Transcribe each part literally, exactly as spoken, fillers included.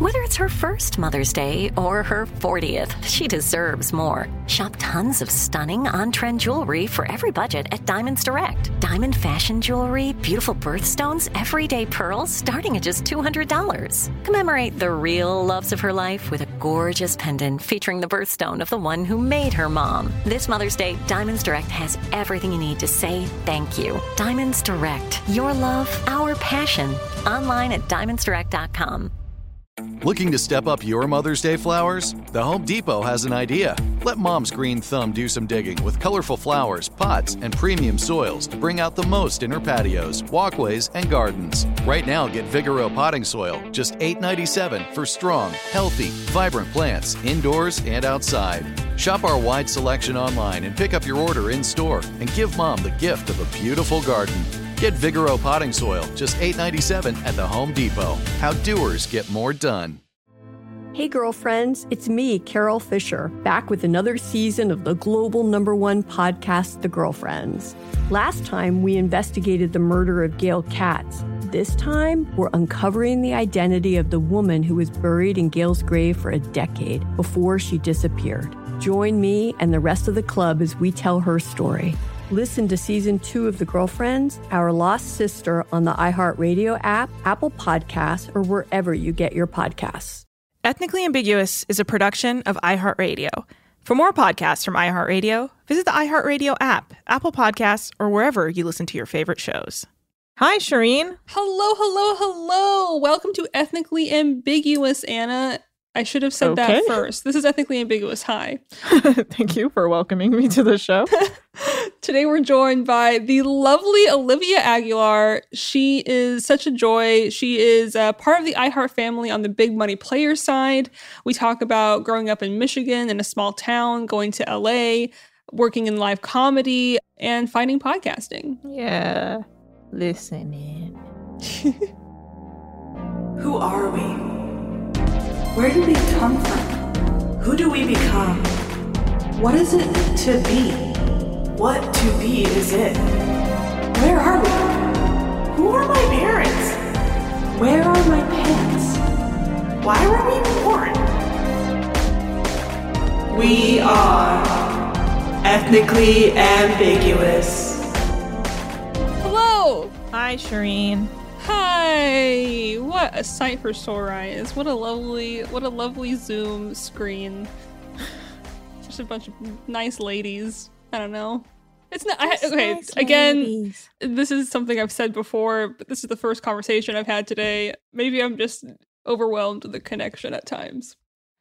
Whether it's her first Mother's Day or her fortieth, she deserves more. Shop tons of stunning on-trend jewelry for every budget at Diamonds Direct. Diamond fashion jewelry, beautiful birthstones, everyday pearls starting at just two hundred dollars. Commemorate the real loves of her life with a gorgeous pendant featuring the birthstone of the one who made her mom. This Mother's Day, Diamonds Direct has everything you need to say thank you. Diamonds Direct. Your love, our passion. Online at diamonds direct dot com. Looking to step up your Mother's Day flowers? The Home Depot has an idea. Let Mom's green thumb do some digging with colorful flowers, pots, and premium soils to bring out the most in her patios, walkways, and gardens. Right now, get Vigoro potting soil, just eight dollars and ninety-seven cents for strong, healthy, vibrant plants indoors and outside. Shop our wide selection online and pick up your order in-store and give Mom the gift of a beautiful garden. Get Vigoro potting soil, just eight dollars and ninety-seven cents at the Home Depot. How doers get more done. Hey girlfriends, it's me, Carol Fisher, back with another season of the global number one podcast, The Girlfriends. Last time, we investigated the murder of Gail Katz. This time, we're uncovering the identity of the woman who was buried in Gail's grave for a decade before she disappeared. Join me and the rest of the club as we tell her story. Listen to Season two of The Girlfriends, Our Lost Sister on the iHeartRadio app, Apple Podcasts, or wherever you get your podcasts. Ethnically Ambiguous is a production of iHeartRadio. For more podcasts from iHeartRadio, visit the iHeartRadio app, Apple Podcasts, or wherever you listen to your favorite shows. Hi, Shireen. Hello, hello, hello. Welcome to Ethnically Ambiguous, Anna. I should have said Okay. that first. This is Ethnically Ambiguous. Hi. Thank you for welcoming me to the show. Today we're joined by the lovely Olivia Aguilar. She is such a joy. She is uh, part of the iHeart family on the Big Money Player side. We talk about growing up in Michigan in a small town, going to L A, working in live comedy, and finding podcasting. Yeah, listening. Who are we? Where do we come from? Who do we become? What is it to be? What to be is it? Where are we? Who are my parents? Where are my pants? Why were we born? We are ethnically ambiguous. Hello. Hi, Shireen. Hi. What a sight for sore eyes. What a lovely, what a lovely Zoom screen. Just a bunch of nice ladies. I don't know. It's not, I, okay, nice again, ladies. This is something I've said before, but this is the first conversation I've had today. Maybe I'm just overwhelmed with the connection at times.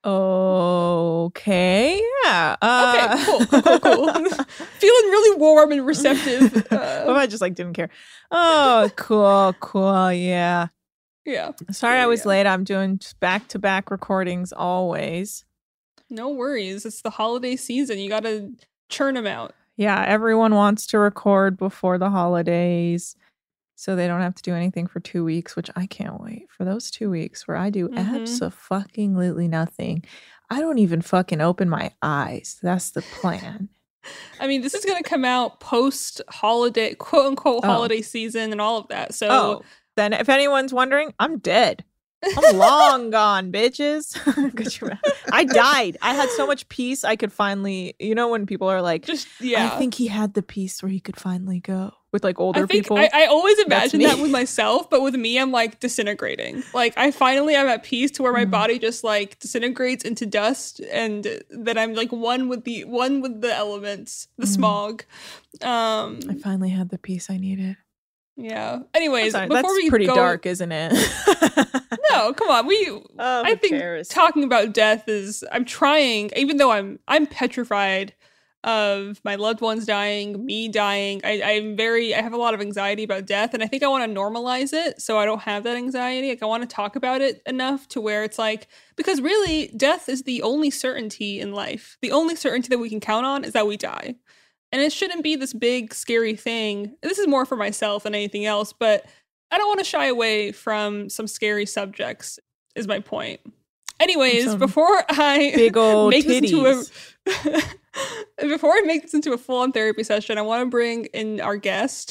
Okay, yeah. Uh, Okay, cool, cool, cool, cool. Feeling really warm and receptive. What if Uh, I just like didn't care? Oh, cool, cool, yeah. yeah. Sorry Yeah, I was yeah. late. I'm doing back-to-back recordings always. No worries. It's the holiday season. You gotta churn them out. Yeah, everyone wants to record before the holidays so they don't have to do anything for two weeks, which I can't wait for those two weeks where I do Mhm. abso-fucking-lutely nothing. I don't even fucking open my eyes. That's the plan. I mean, this is gonna come out post holiday, quote unquote Oh. holiday season and all of that. So Oh, then if anyone's wondering, I'm dead. I'm long gone, bitches. Could you imagine? I died. I had so much peace I could finally, you know, when people are like, just yeah. I think he had the peace where he could finally go with like older I think people. I, I always That's imagine me. that with myself, but with me, I'm like disintegrating. Like I finally am at peace to where my Mm. body just like disintegrates into dust, and that I'm like one with the one with the elements, the Mm. smog. Um, I finally had the peace I needed. yeah. Anyways, Sorry, before that's we pretty go, dark, isn't it? no, come on. We Oh, I who think cares? talking about death is I'm trying, even though I'm I'm petrified of my loved ones dying, me dying. I, I'm very I have a lot of anxiety about death, and I think I want to normalize it so I don't have that anxiety. Like I want to talk about it enough to where it's like, because really death is the only certainty in life. The only certainty that we can count on is that we die. And it shouldn't be this big scary thing. This is more for myself than anything else, but I don't want to shy away from some scary subjects, is my point. Anyways, Some before I Big old make this into a titties. before I make this into a full-on therapy session, I want to bring in our guest.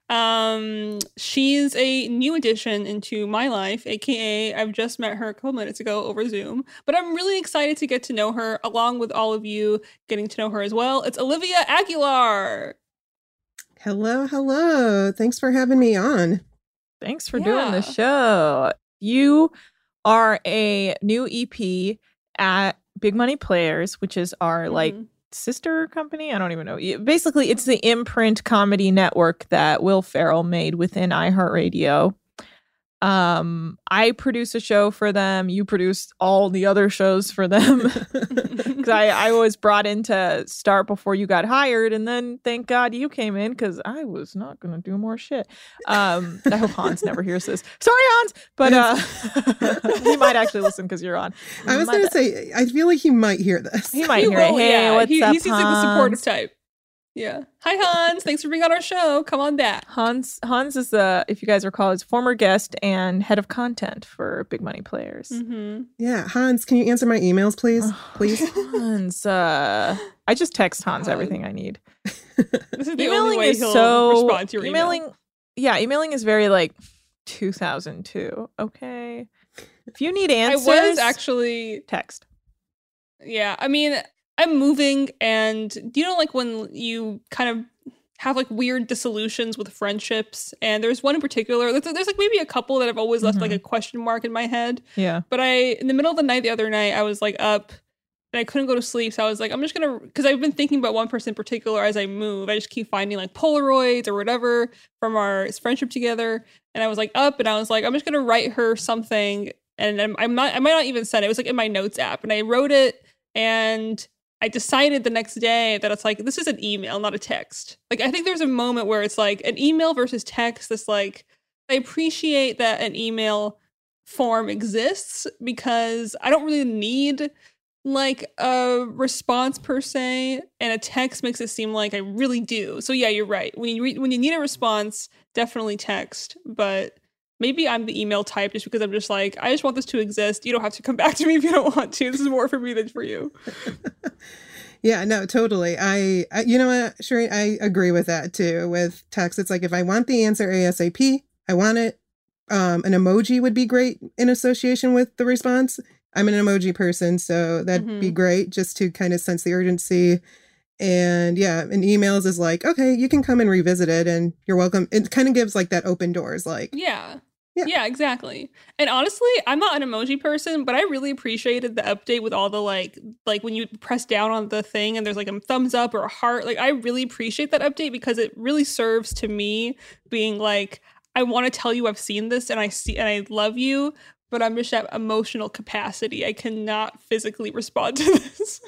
Um, she's a new addition into my life, aka I've just met her a couple minutes ago over Zoom, but I'm really excited to get to know her along with all of you getting to know her as well. It's Olivia Aguilar. Hello, hello. Thanks for having me on. Thanks for Yeah. doing the show. You are a new E P at Big Money Players, which is our like Mhm. sister company. I don't even know. Basically, it's the imprint comedy network that Will Ferrell made within iHeartRadio. Um, I produce a show for them. You produce all the other shows for them. Because I, I was brought in to start before you got hired, and then thank God you came in because I was not going to do more shit. Um, I hope Hans never hears this. Sorry, Hans, but uh, he might actually listen because you're on. I was My going to bad. say, I feel like he might hear this. He might He hear it. will, Hey, yeah. what's he, up, he seems like the supportive Hans? type. Yeah. Hi, Hans. Thanks for being on our show. Come on back. Hans Hans is the, if you guys recall, his former guest and head of content for Big Money Players. Mm-hmm. Yeah, Hans, can you answer my emails, please? Please. Hans, uh, I just text Hans God. everything I need. This is the Emailing only way is he'll so respond to your emailing. email. Yeah, emailing is very like two thousand two. Okay, if you need I answers, was actually text. Yeah, I mean, I'm moving, and do you know, like, when you kind of have, like, weird dissolutions with friendships, and there's one in particular, there's, there's like, maybe a couple that I've always left, like, a question mark in my head, Yeah, but I, in the middle of the night the other night, I was, like, up, and I couldn't go to sleep, so I was like, I'm just gonna, because I've been thinking about one person in particular as I move, I just keep finding, like, Polaroids or whatever from our friendship together, and I was, like, up, and I was like, I'm just gonna write her something, and I'm, I'm not, I might not even send it, it was, like, in my notes app, and I wrote it, and I decided the next day that it's like, this is an email, not a text. Like, I think there's a moment where it's like an email versus text. This, like, I appreciate that an email form exists because I don't really need like a response per se, and a text makes it seem like I really do. So yeah, you're right. When you re- when you need a response, definitely text. But maybe I'm the email type just because I'm just like, I just want this to exist. You don't have to come back to me if you don't want to. This is more for me than for you. Yeah, no, totally. I, I you know what, Shereen, I agree with that too. With text, it's like, if I want the answer ASAP, I want it. Um, an emoji would be great in association with the response. I'm an emoji person, so that'd Mhm. be great just to kind of sense the urgency. And yeah, and emails is like, okay, you can come and revisit it and you're welcome. It kind of gives like that open doors, like, Yeah. Yeah. Yeah, exactly. And honestly, I'm not an emoji person, but I really appreciated the update with all the like like when you press down on the thing and there's like a thumbs up or a heart. Like, I really appreciate that update because it really serves to me being like, I want to tell you I've seen this and I see and I love you, but I'm just at emotional capacity. I cannot physically respond to this.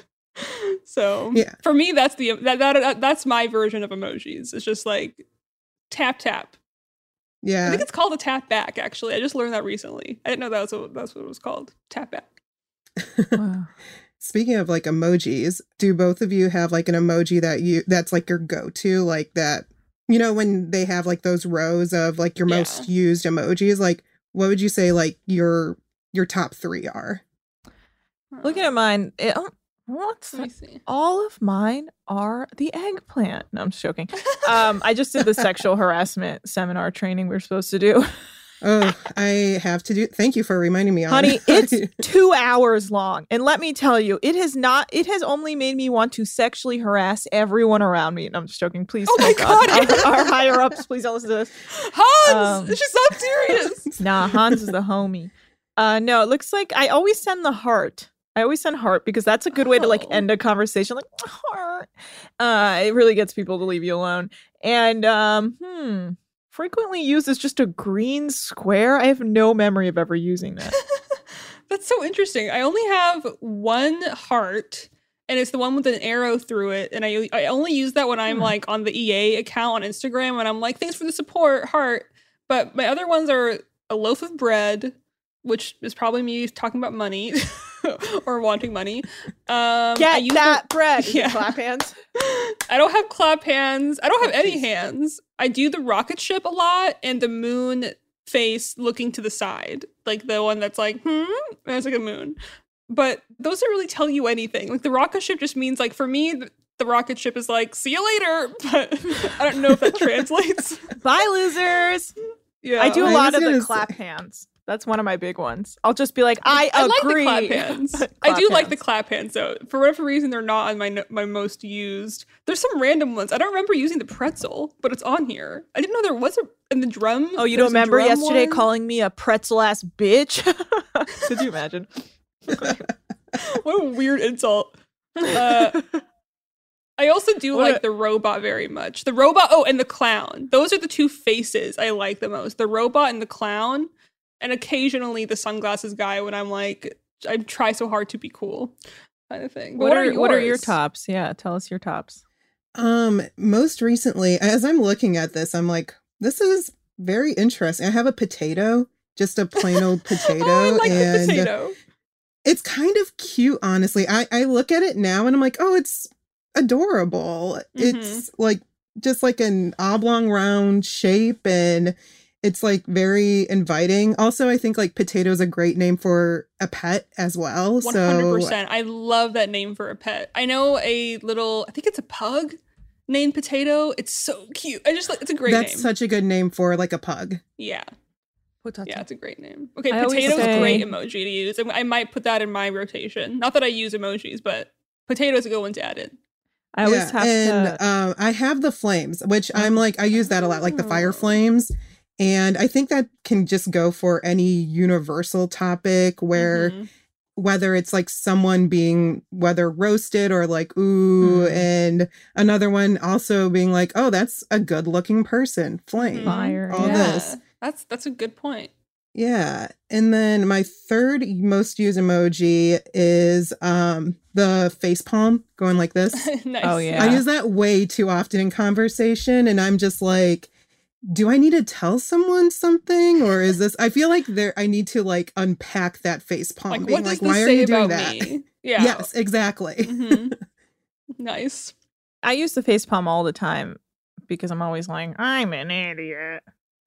So Yeah. for me, that's the that, that that's my version of emojis. It's just like tap tap. I yeah. think it's called a tap back, actually. I just learned that recently. I didn't know that was what, that's what it was called. Tap back. Wow. Speaking of like emojis, do both of you have like an emoji that you that's like your go-to, like that, you know, when they have like those rows of like your Yeah. most used emojis, like what would you say like your your top three are? Looking at mine, it, oh, what's Let me see. all of mine are the eggplant. No, I'm just joking. Um, I just did the sexual harassment seminar training we were supposed to do. Oh, I have to do. Thank you for reminding me on Honey, it. it's two hours long. And let me tell you, it has not, it has only made me want to sexually harass everyone around me. And I'm just joking. Please, Oh my God. Our, our higher ups, please don't listen to this. Hans! Um, She's so serious. Nah, Hans is the homie. Uh, no, it looks like I always send the heart. I always send heart because that's a good way to like Oh. end a conversation. Like heart. Uh, it really gets people to leave you alone. And um, hmm, frequently used as just a green square. I have no memory of ever using that. That's so interesting. I only have one heart, and it's the one with an arrow through it. And I I only use that when I'm Hmm. like on the E A account on Instagram, and I'm like, thanks for the support, heart. But my other ones are a loaf of bread, which is probably me talking about money or wanting money. Um, I Get use that bread. Yeah. Clap hands. I don't have clap hands. I don't have Oh, any jeez. hands. I do the rocket ship a lot and the moon face looking to the side, like the one that's like, hmm, and it's like a moon. But those don't really tell you anything. Like the rocket ship just means like for me, th- the rocket ship is like, see you later. But I don't know if that translates. Bye, losers. Yeah, I do a I lot was of the gonna clap say- hands. That's one of my big ones. I'll just be like, I, I like agree. the clap hands. Clap I do like hands. the clap hands, though. For whatever reason, they're not on my no- my most used. There's some random ones. I don't remember using the pretzel, but it's on here. I didn't know there was a in the drum. Oh, you there's don't a remember drum yesterday one? calling me a pretzel ass bitch? Could you imagine? What a weird insult. Uh, I also do What like a- the robot very much. The robot, oh, and the clown. Those are the two faces I like the most. The robot and the clown, and occasionally the sunglasses guy when I'm like, I try so hard to be cool, kind of thing. But What, are, what are your yours? tops? Yeah, tell us your tops. Um, most recently, as I'm looking at this, I'm like, this is very interesting. I have a potato, just a plain old potato. Oh, I like and the potato. It's kind of cute, honestly. I, I look at it now and I'm like, oh, it's adorable. Mm-hmm. It's like just like an oblong round shape, and it's like very inviting. Also, I think like potato is a great name for a pet as well. one hundred So percent. I love that name for a pet. I know a little, I think it's a pug named Potato. It's so cute. I just like, it's a great that's name. such a good name for like a pug. yeah. Potato. Yeah, it's a great name. Okay, I always potato's say- a great emoji to use. I, I might put that in my rotation. Not that I use emojis, but potato's a good one to add in. I always have and to. um, I have the flames, which I'm like, I use that a lot, like the fire Oh. flames. And I think that can just go for any universal topic where Mhm. whether it's like someone being whether roasted or like, ooh, Mm. and another one also being like, oh, that's a good looking person. Flame. Mhm. Fire, All yeah. this. That's that's a good point. Yeah. And then my third most used emoji is um the face palm going like this. Nice. Oh, yeah. I use that way too often in conversation, and I'm just like, do I need to tell someone something, or is this? I feel like there I need to like unpack that face palm, Like, being what does like, why this are say you doing about that? me? Yeah. Yes, exactly. Mhm. Nice. I use the face palm all the time because I'm always like, I'm an idiot.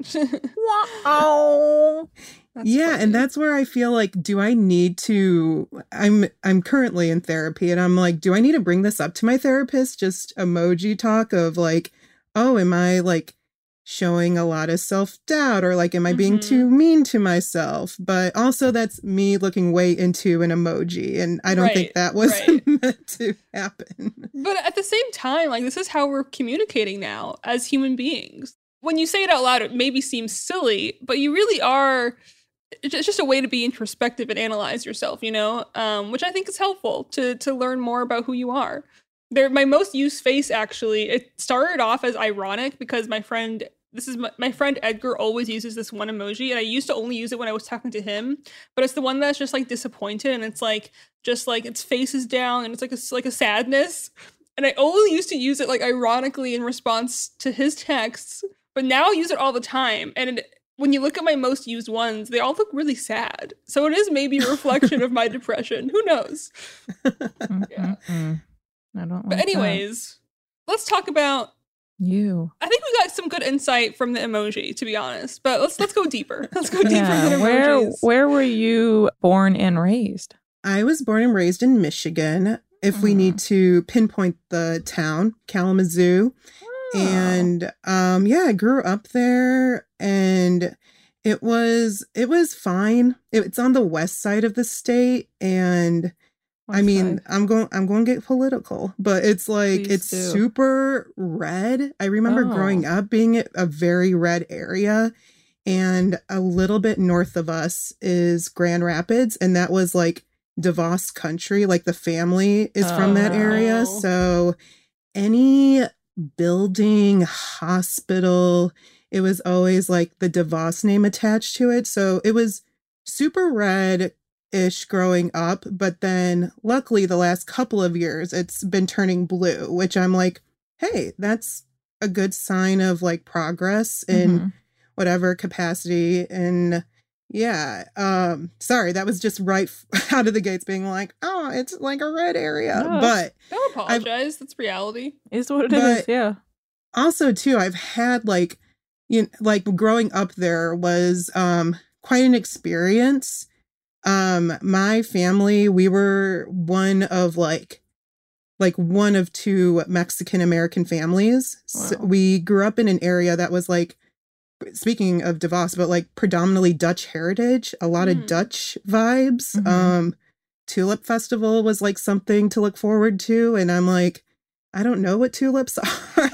Wow. That's Yeah, funny. and that's where I feel like, do I need to? I'm I'm currently in therapy, and I'm like, do I need to bring this up to my therapist? Just emoji talk of like, oh, am I like showing a lot of self doubt, or like, am I being Mhm. too mean to myself? But also, that's me looking way into an emoji, and I don't think Right, that was right. meant to happen. But at the same time, like, this is how we're communicating now as human beings. When you say it out loud, it maybe seems silly, but you really are. It's just a way to be introspective and analyze yourself, you know, um, which I think is helpful to to learn more about who you are. There, my most used face actually. It started off as ironic because my friend, this is my, my friend Edgar, always uses this one emoji, and I used to only use it when I was talking to him. But it's the one that's just like disappointed, and it's like just like its face is down, and it's like a like a sadness. And I only used to use it like ironically in response to his texts, but now I use it all the time. And it, when you look at my most used ones, they all look really sad. So it is maybe a reflection of my depression. Who knows? Yeah. Mm-mm. I don't like But that. anyways, let's talk about. You. I think we got some good insight from the emoji, to be honest. But let's let's go deeper. Let's go deeper Yeah. than Where, emojis. where were you born and raised? I was born and raised in Michigan. If we Mhm. need to pinpoint the town, Kalamazoo. And um yeah, I grew up there, and it was it was fine. It- it's on the west side of the state, and I West mean, side. I'm going I'm going to get political, but it's like Please it's do. super red. I remember Oh. growing up being a- a very red area, and a little bit north of us is Grand Rapids, and that was like DeVos country, like the family is from that area. Oh. So any building, hospital, it was always like the DeVos name attached to it. So it was super red ish growing up, but then luckily the last couple of years it's been turning blue, which I'm like, hey, that's a good sign of like progress in Mhm. whatever capacity. And yeah, um sorry, that was just right f- out of the gates being like, oh, it's like a red area. No, But Don't apologize. That's reality. Is what it is. But- Yeah. also too, I've had like, you know, like growing up there was um quite an experience. Um my family, we were one of like like one of two Mexican American families. Wow. So we grew up in an area that was like, speaking of DeVos, but like predominantly Dutch heritage, a lot Mm. of Dutch vibes. Mhm. Um, Tulip Festival was like something to look forward to. And I'm like, I don't know what tulips are.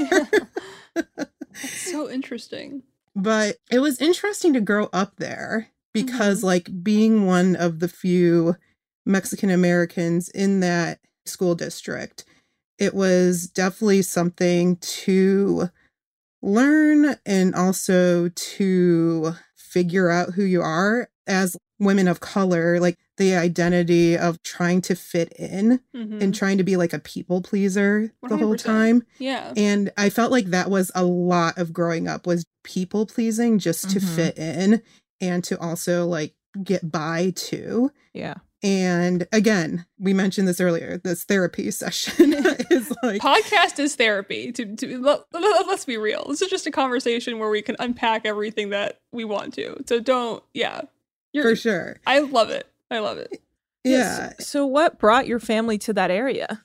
That's so interesting. But it was interesting to grow up there because, like, being one of the few Mexican Americans in that school district, it was definitely something to learn and also to figure out who you are as women of color, like the identity of trying to fit in Mhm. and trying to be like a people pleaser the whole one hundred percent. time. Yeah. And I felt like that was a lot of growing up, was people pleasing just to Mhm. fit in and to also like get by too. Yeah. And again, we mentioned this earlier, this therapy session is like, Podcast is therapy. To, to let, let- let's be real. This is just a conversation where we can unpack everything that we want to. So don't, yeah. You're, for sure. I love it. I love it. Yeah. So, so what brought your family to that area?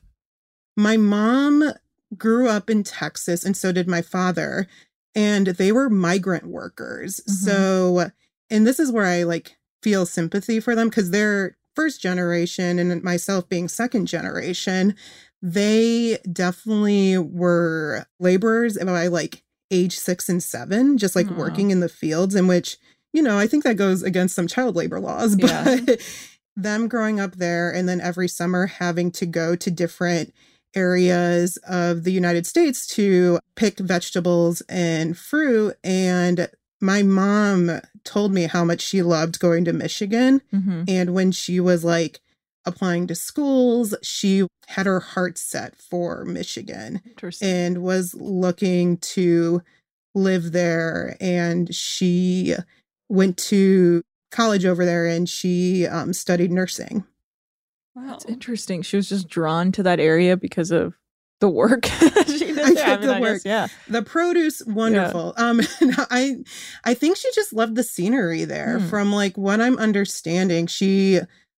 My mom grew up in Texas and so did my father, and they were migrant workers. Mhm. So, and this is where I like feel sympathy for them because they're first generation and myself being second generation. They definitely were laborers by like age six and seven, just like Aw. working in the fields, in which, you know, I think that goes against some child labor laws, but Yeah. them growing up there and then every summer having to go to different areas of the United States to pick vegetables and fruit. And my mom told me how much she loved going to Michigan. Mm-hmm. And when she was like applying to schools, she had her heart set for Michigan Interesting. and was looking to live there. And she went to college over there and she um, studied nursing. Wow. That's interesting. She was just drawn to that area because of the work she did. I there. get the I work. guess, yeah. The produce, wonderful. Um, I, I think she just loved the scenery there. Hmm. From like what I'm understanding, she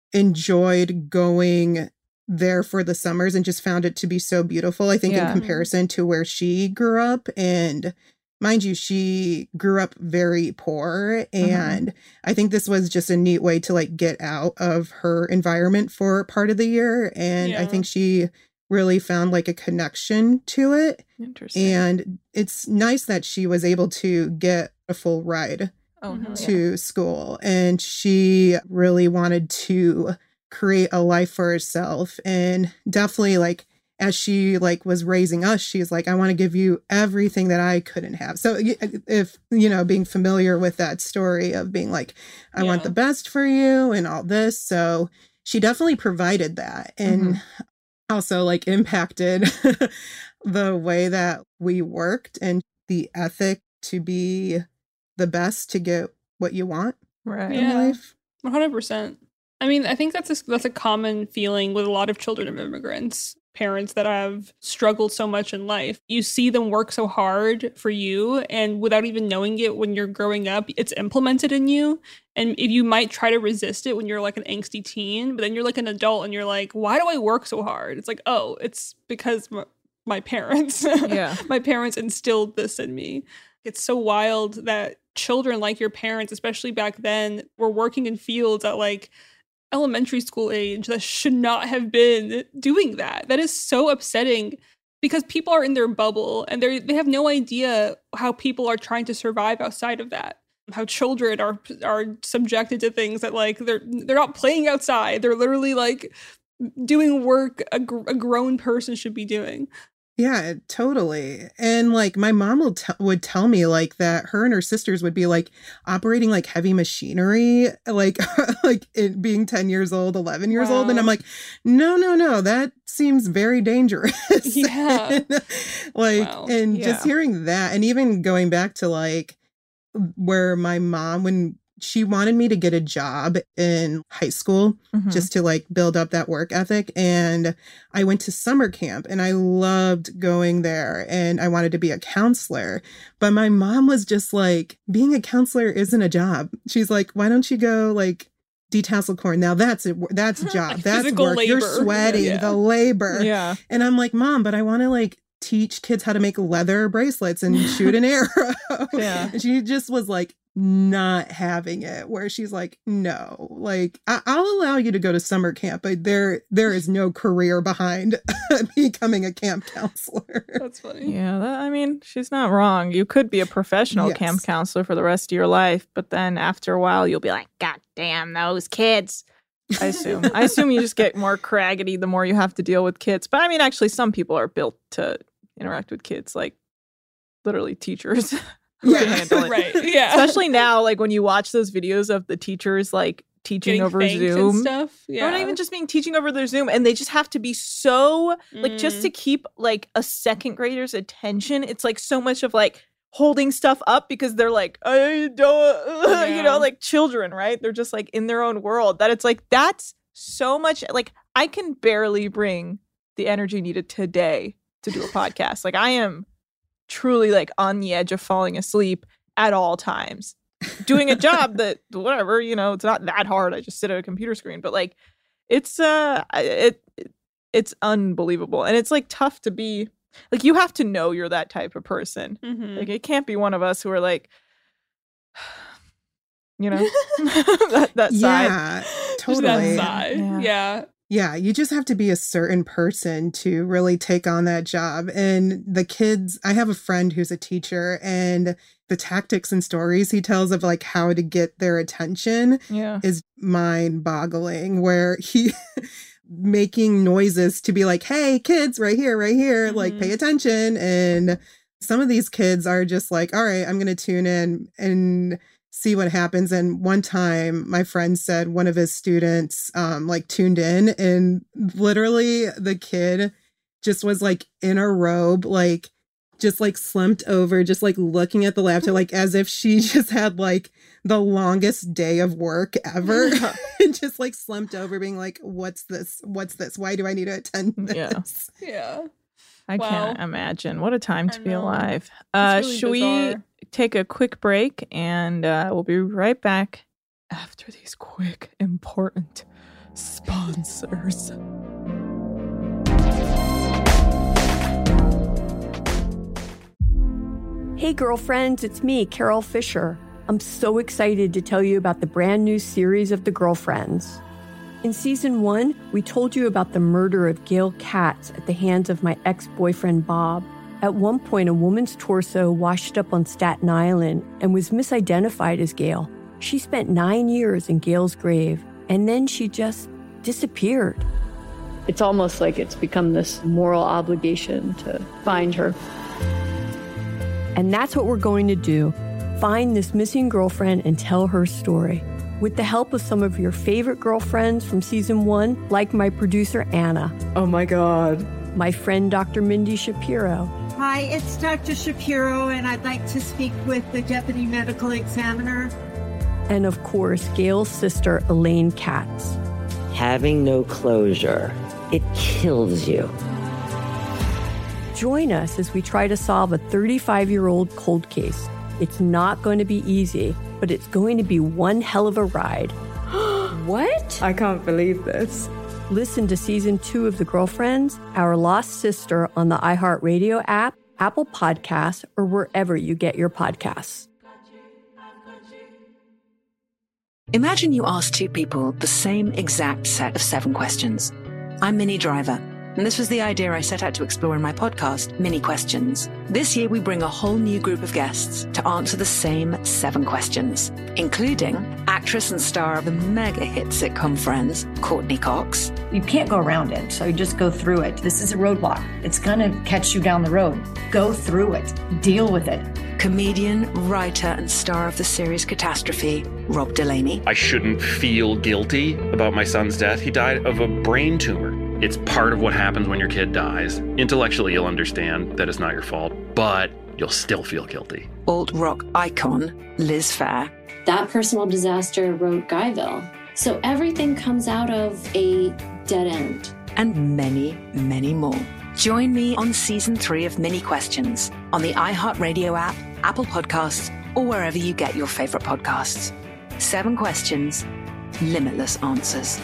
enjoyed going there for the summers and just found it to be so beautiful. I think Yeah. in comparison to where she grew up, and mind you, she grew up very poor, and I think this was just a neat way to like get out of her environment for part of the year. And I Yeah. think she really found like a connection to it. Interesting. And it's nice that she was able to get a full ride oh, hell yeah. to school. And she really wanted to create a life for herself. And definitely like as she like was raising us, she's like, I want to give you everything that I couldn't have. So y- if, you know, being familiar with that story of being like, I want Yeah. the best for you and all this. So she definitely provided that. And also like impacted the way that we worked and the ethic to be the best to get what you want Right. in Yeah. life. one hundred percent. I mean, I think that's a, that's a common feeling with a lot of children of immigrants, parents that have struggled so much in life. You see them work so hard for you, and without even knowing it when you're growing up, it's implemented in you. And if you might try to resist it when you're like an angsty teen, but then you're like an adult and you're like, why do I work so hard? It's like, oh, it's because my, my parents, Yeah. my parents instilled this in me. It's so wild that children like your parents, especially back then, were working in fields at like elementary school age that should not have been doing that. That is so upsetting because people are in their bubble and they they have no idea how people are trying to survive outside of that. How children are are subjected to things that like they're they're not playing outside. They're literally like doing work a, gr- a grown person should be doing. Yeah, totally. And like my mom will t- would tell me like that her and her sisters would be like operating like heavy machinery, like like it being ten years old, eleven years old. And I'm Wow. like, no, no, no, that seems very dangerous. Yeah. And, like, Wow. and Yeah. just hearing that, and even going back to like where my mom, when she wanted me to get a job in high school, Mhm. just to like build up that work ethic. And I went to summer camp and I loved going there and I wanted to be a counselor. But my mom was just like, being a counselor isn't a job. She's like, why don't you go like detassel corn. Now that's it. That's a job. That's Physical work. You're labor. sweating, Yeah. the labor. Yeah. And I'm like, Mom, but I want to like teach kids how to make leather bracelets and shoot an arrow. Yeah. And she just was like not having it, where she's like, no, like I- I'll allow you to go to summer camp, but there there is no career behind becoming a camp counselor. That's funny. Yeah, that, I mean, she's not wrong. You could be a professional Yes. camp counselor for the rest of your life, but then after a while, you'll be like, God damn those kids. I assume. I assume you just get more craggedy the more you have to deal with kids. But I mean, actually, some people are built to interact with kids, like literally teachers. Who can Yeah. handle it. Right. Yeah. Especially now, like when you watch those videos of the teachers like teaching Getting over thanked and Zoom. stuff. Yeah. Or not even just being teaching over their Zoom, and they just have to be so like just to keep like a second grader's attention. It's like so much of like holding stuff up because they're like, I don't, you Yeah. know, like children, right? They're just like in their own world. That it's like that's so much. Like I can barely bring the energy needed today to do a podcast. Like I am truly like on the edge of falling asleep at all times. Doing a job that whatever, you know, it's not that hard. I just sit at a computer screen, but like it's uh it it's unbelievable. And it's like tough to be like you have to know you're that type of person. Mhm. Like it can't be one of us who are like you know that, that side. Yeah, Just totally. that side. Yeah. Yeah. Yeah, you just have to be a certain person to really take on that job. And the kids, I have a friend who's a teacher, and the tactics and stories he tells of like how to get their attention Yeah. is mind boggling, where he making noises to be like, hey, kids, right here, right here, like Mhm. pay attention. And some of these kids are just like, all right, I'm going to tune in and see what happens. And one time my friend said one of his students um like tuned in, and literally the kid just was like in a robe, like just like slumped over, just like looking at the laptop, like as if she just had like the longest day of work ever. And just like slumped over being like, what's this? What's this? Why do I need to attend this? Yeah. Yeah. I Wow. can't imagine. What a time to I be know. alive. Uh, really should we bizarre. take a quick break and uh, we'll be right back after these quick, important sponsors. Hey, girlfriends, it's me, Carol Fisher. I'm so excited to tell you about the brand new series of The Girlfriends. In season one, we told you about the murder of Gail Katz at the hands of my ex-boyfriend, Bob. At one point, a woman's torso washed up on Staten Island and was misidentified as Gail. She spent nine years in Gail's grave, and then she just disappeared. It's almost like it's become this moral obligation to find her. And that's what we're going to do. Find this missing girlfriend and tell her story. With the help of some of your favorite girlfriends from season one, like my producer, Anna. Oh my God. My friend, Doctor Mindy Shapiro. Hi, it's Doctor Shapiro, and I'd like to speak with the Deputy Medical Examiner. And of course, Gail's sister, Elaine Katz. Having no closure, it kills you. Join us as we try to solve a thirty-five-year-old cold case. It's not going to be easy, but it's going to be one hell of a ride. What? I can't believe this. Listen to season two of The Girlfriends, Our Lost Sister on the iHeartRadio app, Apple Podcasts, or wherever you get your podcasts. Imagine you ask two people the same exact set of seven questions. I'm Minnie Driver, and this was the idea I set out to explore in my podcast, Mini Questions. This year, we bring a whole new group of guests to answer the same seven questions, including actress and star of the mega hit sitcom Friends, Courtney Cox. You can't go around it, so you just go through it. This is a roadblock. It's going to catch you down the road. Go through it. Deal with it. Comedian, writer, and star of the series Catastrophe, Rob Delaney. I shouldn't feel guilty about my son's death. He died of a brain tumor. It's part of what happens when your kid dies. Intellectually, you'll understand that it's not your fault, but you'll still feel guilty. Alt-rock icon, Liz Phair. That personal disaster wrote Guyville. So everything comes out of a dead end. And many, many more. Join me on season three of Mini Questions on the iHeartRadio app, Apple Podcasts, or wherever you get your favorite podcasts. Seven questions, limitless answers.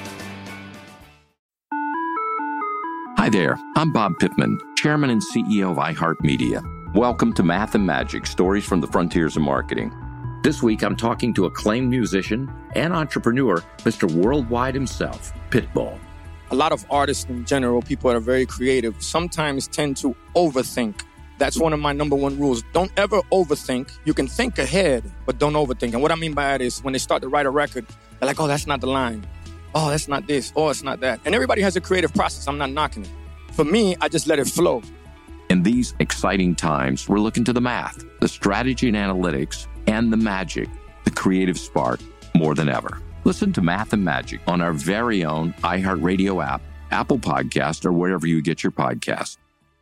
Hi there, I'm Bob Pittman, Chairman and C E O of iHeartMedia. Welcome to Math and Magic, Stories from the Frontiers of Marketing. This week, I'm talking to acclaimed musician and entrepreneur, Mister Worldwide himself, Pitbull. A lot of artists in general, people that are very creative, sometimes tend to overthink. That's one of my number one rules. Don't ever overthink. You can think ahead, but don't overthink. And what I mean by that is when they start to write a record, they're like, oh, that's not the line. Oh, that's not this. Oh, it's not that. And everybody has a creative process. I'm not knocking it. For me, I just let it flow. In these exciting times, we're looking to the math, the strategy and analytics, and the magic, the creative spark, more than ever. Listen to Math and Magic on our very own iHeartRadio app, Apple Podcast, or wherever you get your podcasts.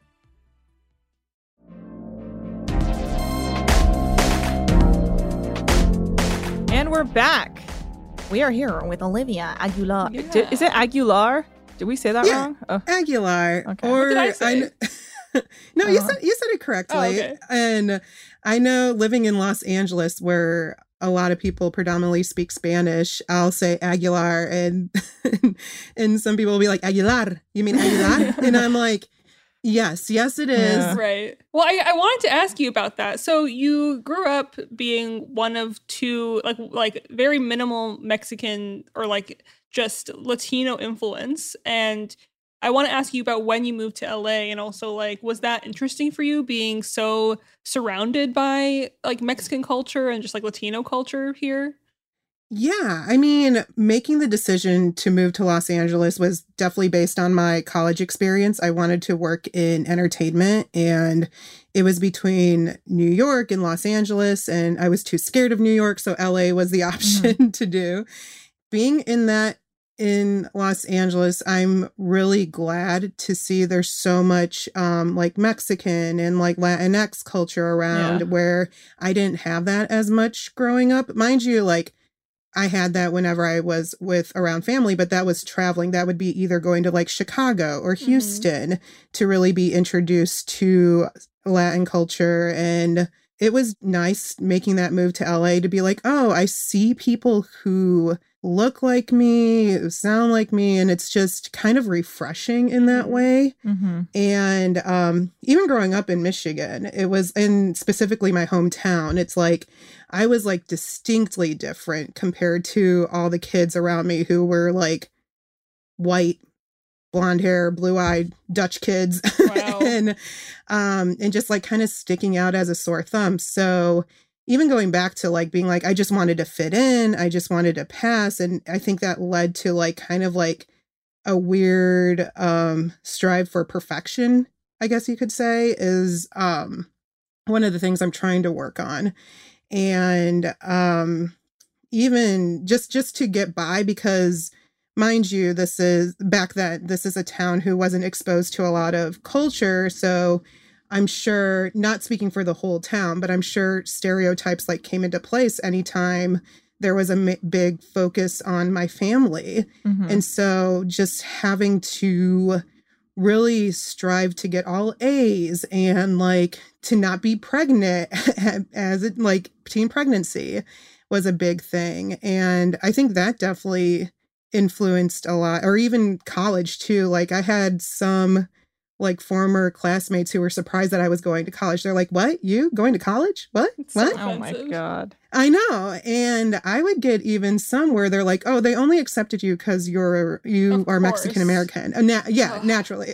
And we're back. We are here with Olivia Aguilar. Yeah. Did, is it Aguilar? Did we say that yeah, wrong? Oh. Aguilar. Okay. Or what did I say? I no, uh-huh. you said you said it correctly. Oh, okay. And I know living in Los Angeles, where a lot of people predominantly speak Spanish, I'll say Aguilar, and and some people will be like, Aguilar, you mean Aguilar? And I'm like, yes, yes, it is. Yeah. Right. Well, I, I wanted to ask you about that. So you grew up being one of two, like like very minimal Mexican or like just Latino influence. And I want to ask you about when you moved to L A, and also like, was that interesting for you being so surrounded by like Mexican culture and just like Latino culture here? Yeah, I mean, making the decision to move to Los Angeles was definitely based on my college experience. I wanted to work in entertainment, and it was between New York and Los Angeles, and I was too scared of New York, so L A was the option mm-hmm. to do. Being in that in Los Angeles, I'm really glad to see there's so much um, like Mexican and like Latinx culture around yeah. where I didn't have that as much growing up. Mind you, like I had that whenever I was with around family, but that was traveling. That would be either going to like Chicago or Houston mm-hmm. to really be introduced to Latin culture. And it was nice making that move to L A to be like, oh, I see people who look like me, sound like me, and it's just kind of refreshing in that way. Mm-hmm. And um, even growing up in Michigan, it was, and specifically my hometown, it's like I was like distinctly different compared to all the kids around me who were like white, blonde hair, blue-eyed Dutch kids. Wow. and um, and just like kind of sticking out as a sore thumb. So even going back to like being like, I just wanted to fit in, I just wanted to pass. And I think that led to like kind of like a weird um, strive for perfection, I guess you could say, is um, one of the things I'm trying to work on. And um, even just just to get by, because mind you, this is back then, this is a town who wasn't exposed to a lot of culture. So I'm sure, not speaking for the whole town, but I'm sure stereotypes like came into place anytime there was a m- big focus on my family. Mm-hmm. And so just having to really strive to get all A's and like to not be pregnant as it like teen pregnancy was a big thing. And I think that definitely influenced a lot, or even college too. Like I had some like former classmates who were surprised that I was going to college. They're like, what? You going to college? What? It's what? So oh my God. I know. And I would get even some where they're like, oh, they only accepted you because you're, you of are course. Mexican American. Uh, na- yeah, oh, naturally.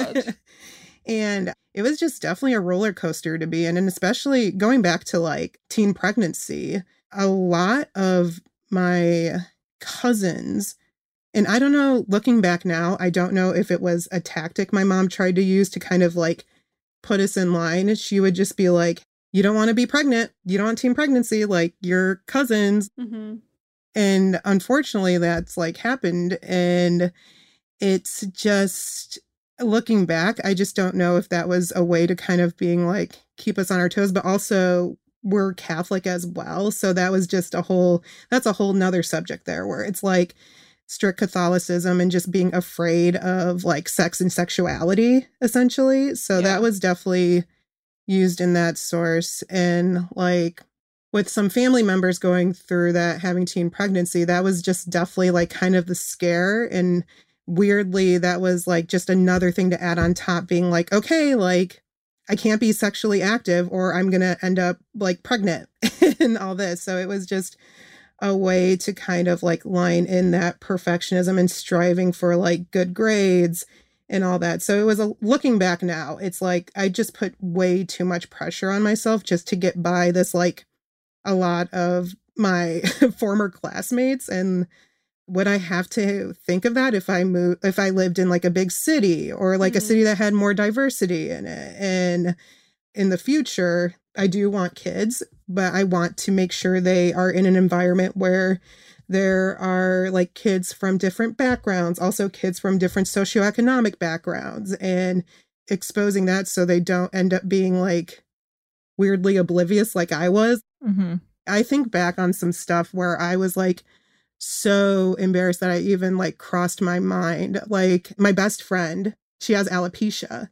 And it was just definitely a roller coaster to be in. And especially going back to like teen pregnancy, a lot of my cousins, and I don't know, looking back now, I don't know if it was a tactic my mom tried to use to kind of like put us in line. She would just be like, you don't want to be pregnant. You don't want teen pregnancy, like your cousins. Mm-hmm. And unfortunately, that's like happened. And it's just looking back, I just don't know if that was a way to kind of being like, keep us on our toes, but also we're Catholic as well. So that was just a whole, that's a whole nother subject there where it's like, strict Catholicism and just being afraid of like sex and sexuality, essentially. So yeah. that was definitely used in that source. And like with some family members going through that, having teen pregnancy, that was just definitely like kind of the scare. And weirdly, that was like just another thing to add on top, being like, okay, like I can't be sexually active or I'm going to end up like pregnant and all this. So it was just a way to kind of like line in that perfectionism and striving for like good grades and all that. So it was a, looking back now, it's like I just put way too much pressure on myself just to get by this, like a lot of my former classmates. And would I have to think of that if I moved, if I lived in like a big city or like mm-hmm. a city that had more diversity in it? And in the future, I do want kids, but I want to make sure they are in an environment where there are like kids from different backgrounds, also kids from different socioeconomic backgrounds, and exposing that so they don't end up being like weirdly oblivious like I was. Mm-hmm. I think back on some stuff where I was like so embarrassed that I even like crossed my mind. Like my best friend, she has alopecia.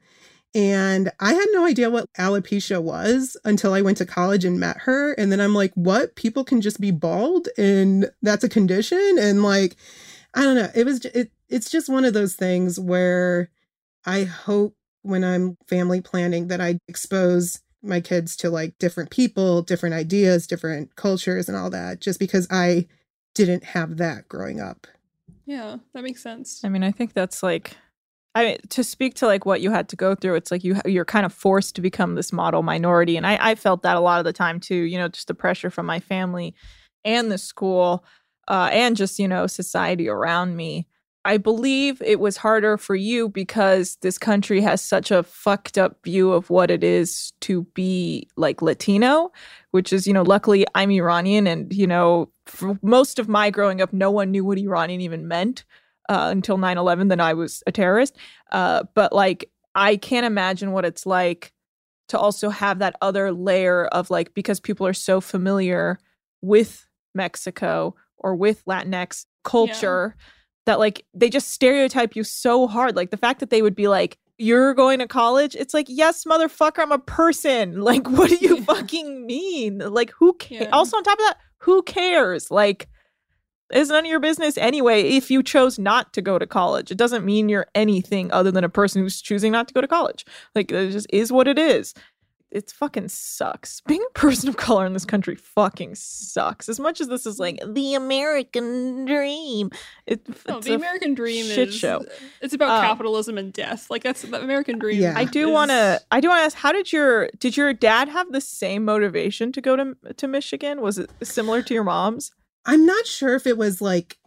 And I had no idea what alopecia was until I went to college and met her. And then I'm like, what? People can just be bald and that's a condition? And like, I don't know. It was, it, it's just one of those things where I hope when I'm family planning that I expose my kids to like different people, different ideas, different cultures and all that, just because I didn't have that growing up. Yeah, that makes sense. I mean, I think that's like, I mean, to speak to like what you had to go through, it's like you, you're kind of forced to become this model minority. And I, I felt that a lot of the time too, you know, just the pressure from my family and the school uh, and just, you know, society around me. I believe it was harder for you because this country has such a fucked up view of what it is to be like Latino, which is, you know, luckily I'm Iranian. And, you know, for most of my growing up, no one knew what Iranian even meant uh, until nine eleven, then I was a terrorist. Uh, but like, I can't imagine what it's like to also have that other layer of like, because people are so familiar with Mexico or with Latinx culture. Yeah. That like they just stereotype you so hard. Like the fact that they would be like, you're going to college? It's like, yes, motherfucker, I'm a person. Like, what do you fucking mean? Like, who cares? Yeah. Also, on top of that, who cares? Like, it's none of your business anyway if you chose not to go to college. It doesn't mean you're anything other than a person who's choosing not to go to college. Like, it just is what it is. It fucking sucks. Being a person of color in this country fucking sucks. As much as this is like the American dream, it, no, the American dream shit is show. It's about um, capitalism and death. Like that's the American dream. Yeah. I do is... want to. I do want to ask. How did your did your dad have the same motivation to go to to Michigan? Was it similar to your mom's? I'm not sure if it was like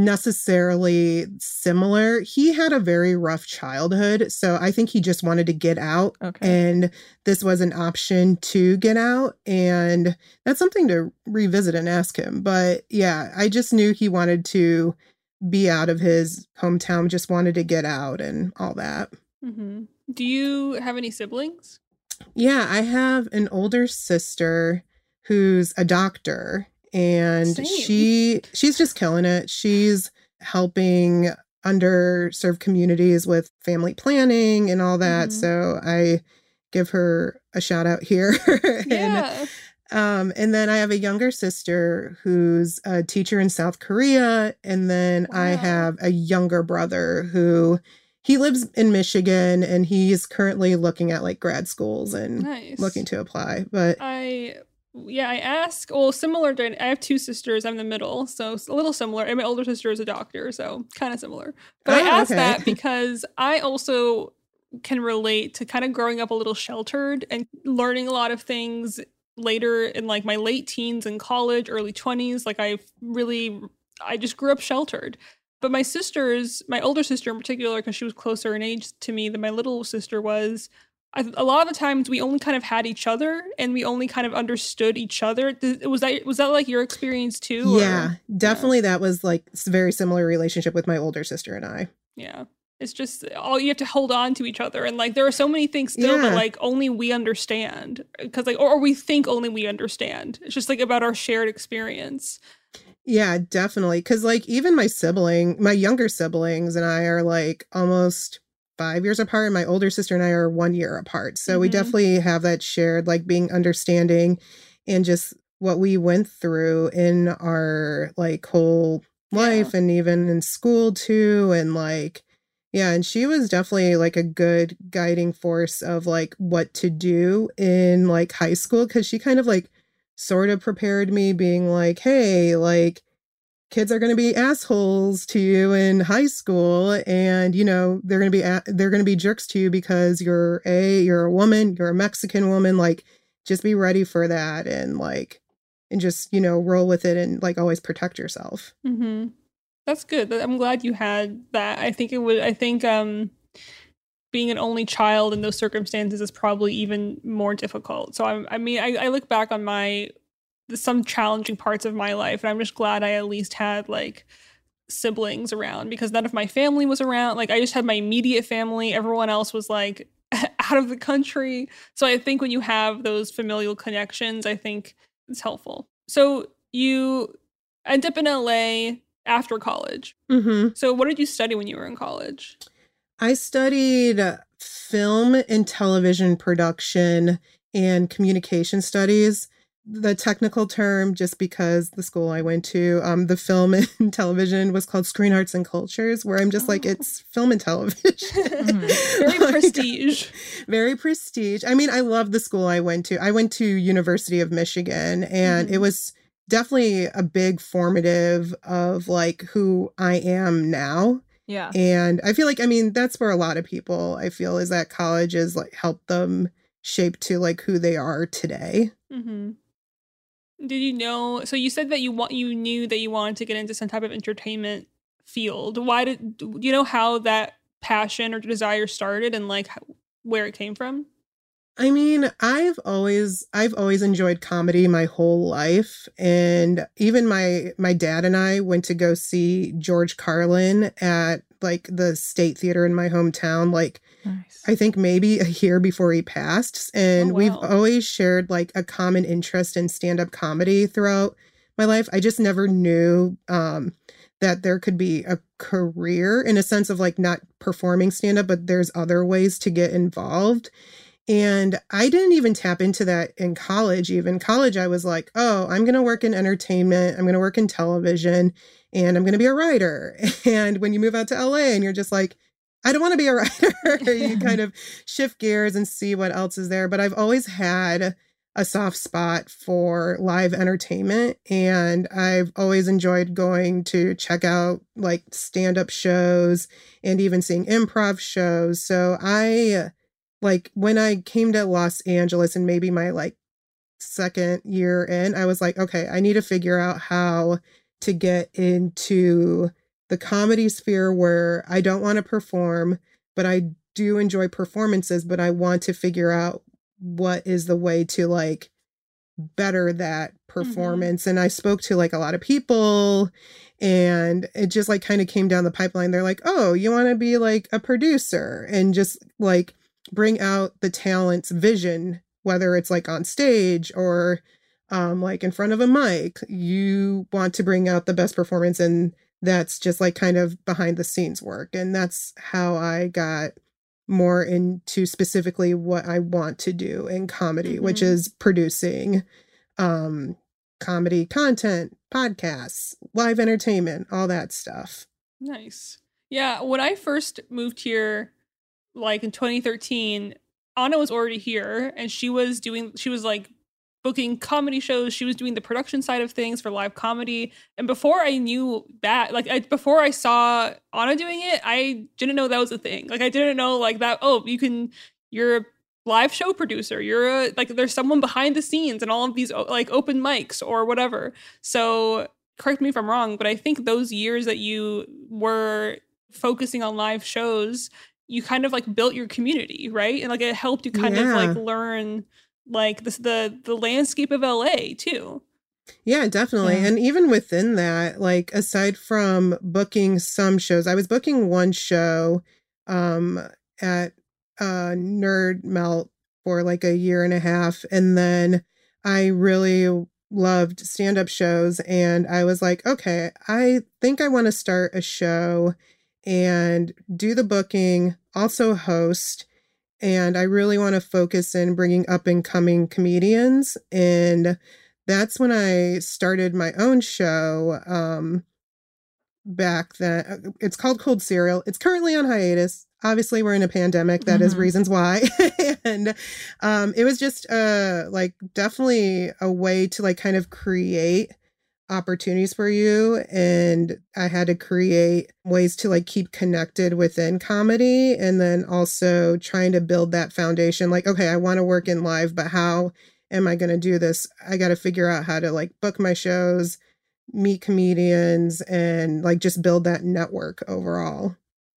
necessarily similar. He had a very rough childhood, so I think he just wanted to get out. Okay. And this was an option to get out, and that's something to revisit and ask him. But yeah, I just knew he wanted to be out of his hometown, just wanted to get out and all that. Mm-hmm. Do you have any siblings? Yeah, I have an older sister who's a doctor. And Same. she she's just killing it. She's helping underserved communities with family planning and all that. Mm-hmm. So I give her a shout out here. Yeah. and, um, and then I have a younger sister who's a teacher in South Korea. And then wow. I have a younger brother who he lives in Michigan and he's currently looking at like grad schools and nice. looking to apply. But I Yeah, I ask, well, similar to, I have two sisters, I'm the middle, so it's a little similar, and my older sister is a doctor, so kind of similar. But oh, I ask okay. that because I also can relate to kind of growing up a little sheltered and learning a lot of things later in like my late teens and college, early twenties. Like I really, I just grew up sheltered. But my sisters, my older sister in particular, because she was closer in age to me than my little sister was, I, a lot of the times we only kind of had each other and we only kind of understood each other. Was that was that like your experience too? Yeah, or? definitely. Yeah. That was like a very similar relationship with my older sister and I. Yeah. It's just all you have to hold on to each other. And like there are so many things still yeah. that like only we understand because like or, or we think only we understand. It's just like about our shared experience. Yeah, definitely. Because like even my sibling, my younger siblings and I are like almost five years apart, and my older sister and I are one year apart. So mm-hmm. we definitely have that shared, like being understanding and just what we went through in our like whole life yeah. and even in school too. And like, yeah, and she was definitely like a good guiding force of like what to do in like high school. Cause she kind of like sort of prepared me being like, hey, like kids are going to be assholes to you in high school. And, you know, they're going to be, a- they're going to be jerks to you because you're a, you're a woman, you're a Mexican woman. Like, just be ready for that. And like, and just, you know, roll with it and like always protect yourself. Mm-hmm. That's good. I'm glad you had that. I think it would, I think um, being an only child in those circumstances is probably even more difficult. So I'm, I mean, I, I look back on my, some challenging parts of my life, and I'm just glad I at least had like siblings around, because none of my family was around. Like I just had my immediate family. Everyone else was like out of the country. So I think when you have those familial connections, I think it's helpful. So you end up in L A after college. Mm-hmm. So what did you study when you were in college? I studied film and television production and communication studies. The technical term, just because the school I went to, um, the film and television was called Screen Arts and Cultures, where I'm just oh. like, it's film and television. Mm-hmm. Very like, prestige. Very prestige. I mean, I love the school I went to. I went to University of Michigan, and mm-hmm. it was definitely a big formative of like who I am now. Yeah. And I feel like, I mean, that's where a lot of people, I feel, is that college has like helped them shape to like who they are today. Mm-hmm. Did you know, so you said that you want, you knew that you wanted to get into some type of entertainment field. Why did, do you know how that passion or desire started and like how, where it came from? I mean, I've always, I've always enjoyed comedy my whole life. And even my, my dad and I went to go see George Carlin at like the State Theater in my hometown. Like, nice. I think maybe a year before he passed. And oh, wow. we've always shared like a common interest in stand-up comedy throughout my life. I just never knew um, that there could be a career in a sense of like not performing stand-up, but there's other ways to get involved. And I didn't even tap into that in college. Even college, I was like, oh, I'm going to work in entertainment. I'm going to work in television, and I'm going to be a writer. And when you move out to L A and you're just like, I don't want to be a writer, you kind of shift gears and see what else is there. But I've always had a soft spot for live entertainment. And I've always enjoyed going to check out like stand-up shows and even seeing improv shows. So I... Like when I came to Los Angeles and maybe my like second year in, I was like, okay, I need to figure out how to get into the comedy sphere where I don't want to perform, but I do enjoy performances, but I want to figure out what is the way to like better that performance. Mm-hmm. And I spoke to like a lot of people, and it just like kind of came down the pipeline. They're like, oh, you want to be like a producer and just like bring out the talent's vision, whether it's like on stage or um, like in front of a mic. You want to bring out the best performance, and that's just like kind of behind the scenes work. And that's how I got more into specifically what I want to do in comedy, mm-hmm. which is producing um, comedy content, podcasts, live entertainment, all that stuff. Nice. Yeah. When I first moved here, like in twenty thirteen, Anna was already here, and she was doing, she was like booking comedy shows. She was doing the production side of things for live comedy. And before I knew that, like I, before I saw Anna doing it, I didn't know that was a thing. Like I didn't know like that, oh, you can, you're a live show producer. You're a, like, there's someone behind the scenes and all of these like open mics or whatever. So correct me if I'm wrong, but I think those years that you were focusing on live shows, you kind of like built your community, right? And like it helped you kind yeah. of like learn like this, the the landscape of L A too. Yeah, definitely. Yeah. And even within that, like aside from booking some shows, I was booking one show um at uh Nerd Melt for like a year and a half, and then I really loved stand-up shows, and I was like, okay, I think I want to start a show and do the booking, also host. And I really want to focus in bringing up and coming comedians. And that's when I started my own show. Um, back then, it's called Cold Cereal. It's currently on hiatus. Obviously, we're in a pandemic. That mm-hmm. is reasons why. And um, it was just uh, like definitely a way to like kind of create opportunities for you. And I had to create ways to like keep connected within comedy, and then also trying to build that foundation. Like, okay, I want to work in live, but how am I going to do this? I got to figure out how to like book my shows, meet comedians, and like just build that network overall.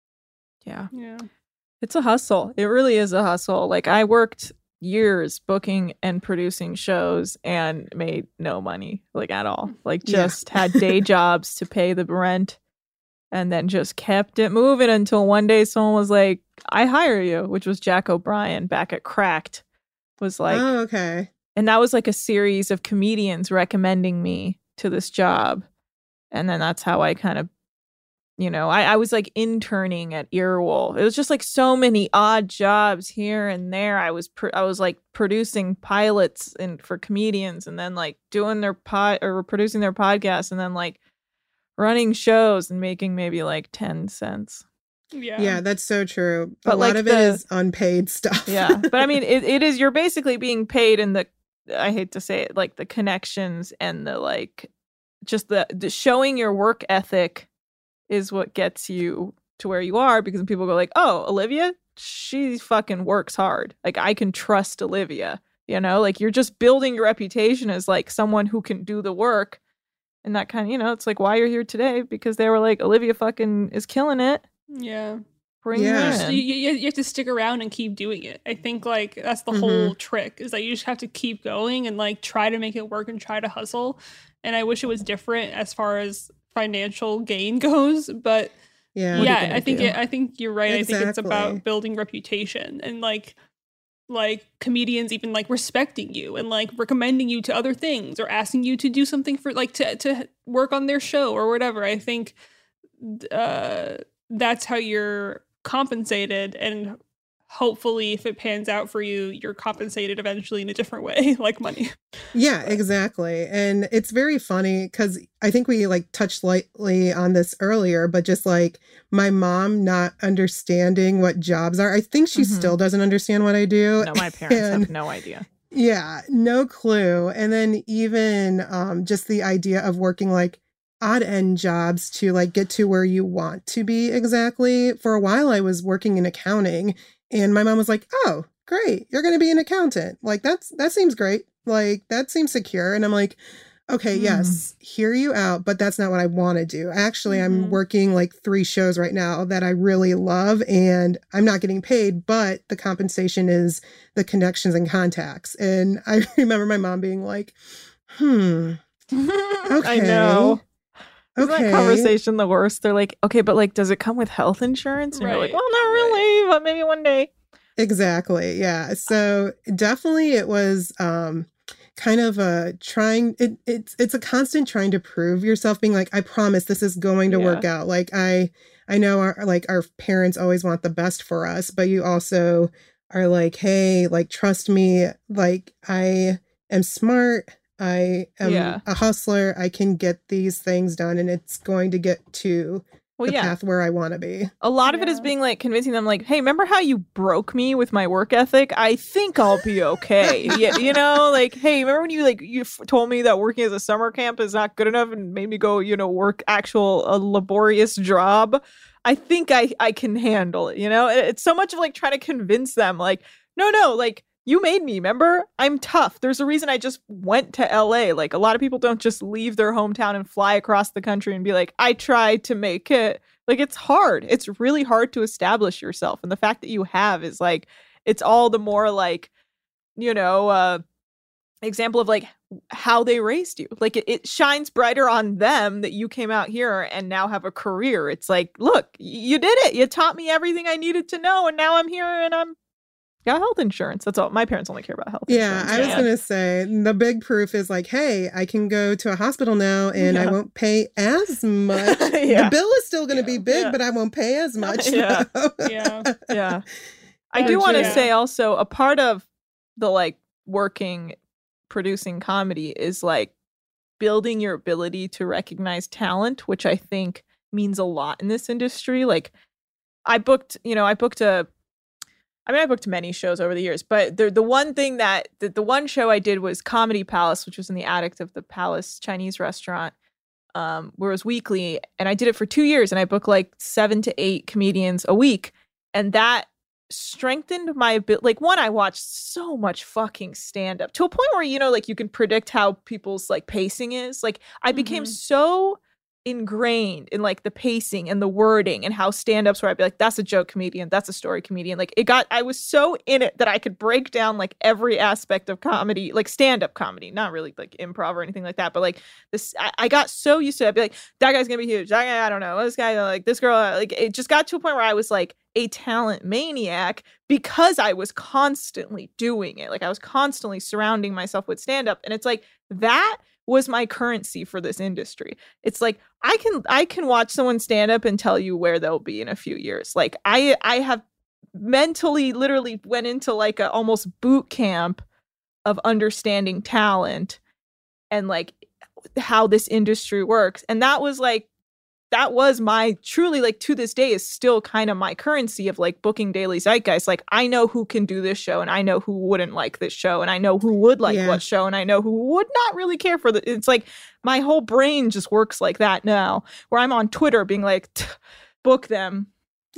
Yeah. Yeah. It's a hustle. It really is a hustle. Like I worked years booking and producing shows and made no money, like at all. Like just yeah. had day jobs to pay the rent, and then just kept it moving until one day someone was like, I hire you, which was Jack O'Brien back at Cracked. Was like, oh, okay. And that was like a series of comedians recommending me to this job. And then that's how I kind of, you know, I, I was like interning at Earwolf. It was just like so many odd jobs here and there. I was pr- I was like producing pilots and for comedians, and then like doing their pod or producing their podcast, and then like running shows and making maybe like ten cents. Yeah, yeah, that's so true. But a like lot of the, it is unpaid stuff. Yeah, but I mean, it, it is. You're basically being paid in the. I hate to say it, like the connections and the like, just the, the showing your work ethic is what gets you to where you are, because people go like, oh, Olivia, she fucking works hard. Like I can trust Olivia, you know, like you're just building your reputation as like someone who can do the work. And that kind of, you know, it's like why you're here today, because they were like, Olivia fucking is killing it. Yeah. Bring yeah. her in. You, you, you have to stick around and keep doing it. I think like that's the mm-hmm. whole trick, is that you just have to keep going and like try to make it work and try to hustle. And I wish it was different as far as financial gain goes, but yeah, yeah, I think it, I think you're right. Exactly. I think it's about building reputation and like like comedians even like respecting you and like recommending you to other things or asking you to do something for like to to work on their show or whatever. I think uh, that's how you're compensated, and hopefully if it pans out for you, you're compensated eventually in a different way, like money. Yeah, exactly. And it's very funny because I think we like touched lightly on this earlier, but just like my mom not understanding what jobs are. I think she mm-hmm. still doesn't understand what I do. No, my parents and, have no idea. Yeah, no clue. And then even um, just the idea of working like odd end jobs to like get to where you want to be exactly. For a while, I was working in accounting. And my mom was like, oh, great, you're going to be an accountant. Like, that's that seems great. Like, that seems secure. And I'm like, okay, mm. yes, hear you out, but that's not what I want to do. Actually, mm-hmm. I'm working like three shows right now that I really love, and I'm not getting paid, but the compensation is the connections and contacts. And I remember my mom being like, hmm, okay. I know. Isn't Okay. that conversation the worst? They're like, okay, but like, does it come with health insurance? And right. you're like, well, not really, but maybe one day. Exactly. Yeah. So definitely it was um, kind of a trying, it, it's, it's a constant trying to prove yourself, being like, I promise this is going to yeah. work out. Like I, I know our, like our parents always want the best for us, but you also are like, hey, like, trust me, like I am smart. I am yeah. a hustler. I can get these things done, and it's going to get to well, the yeah. path where I want to be. A lot yeah. of it is being like convincing them like, hey, remember how you broke me with my work ethic? I think I'll be okay. yeah, you know, like, hey, remember when you like you f- told me that working as a summer camp is not good enough and made me go, you know, work actual a laborious job? I think I I can handle it. You know, it, it's so much of like trying to convince them like, no, no, like, you made me, remember? I'm tough. There's a reason I just went to L A. Like, a lot of people don't just leave their hometown and fly across the country and be like, I tried to make it. Like, it's hard. It's really hard to establish yourself. And the fact that you have is like, it's all the more like, you know, uh, example of like how they raised you. Like, it, it shines brighter on them that you came out here and now have a career. It's like, look, you did it. You taught me everything I needed to know. And now I'm here and I'm got health insurance. That's all. My parents only care about health yeah, insurance. I was yeah. going to say, the big proof is like, hey, I can go to a hospital now and yeah. I won't pay as much. yeah. The bill is still going to be big, yeah. but I won't pay as much. yeah. yeah. Yeah. I do want to yeah. say also, a part of the like working producing comedy is like building your ability to recognize talent, which I think means a lot in this industry. Like I booked, you know, I booked a, I mean, I booked many shows over the years, but the the one thing that, the, the one show I did was Comedy Palace, which was in the attic of the Palace Chinese restaurant, um, where it was weekly. And I did it for two years and I booked like seven to eight comedians a week. And that strengthened my ability. Like one, I watched so much fucking stand up to a point where, you know, like you can predict how people's like pacing is. Like I became mm-hmm. so ingrained in like the pacing and the wording and how stand-ups where I'd be like, that's a joke comedian, that's a story comedian. Like it got, I was so in it that I could break down like every aspect of comedy, like stand-up comedy, not really like improv or anything like that, but like this, I, I got so used to it. I'd be like, that guy's gonna be huge. That guy, I don't know. This guy, like this girl, like it just got to a point where I was like a talent maniac because I was constantly doing it. Like I was constantly surrounding myself with stand-up. And it's like that was my currency for this industry. It's like I can I can watch someone stand up and tell you where they'll be in a few years. Like I I have mentally literally went into like a almost boot camp of understanding talent and like how this industry works. And that was like that was my truly like to this day is still kind of my currency of like booking Daily Zeitgeist. Like I know who can do this show and I know who wouldn't like this show and I know who would like yeah. what show and I know who would not really care for the, it's like my whole brain just works like that now where I'm on Twitter being like, book them.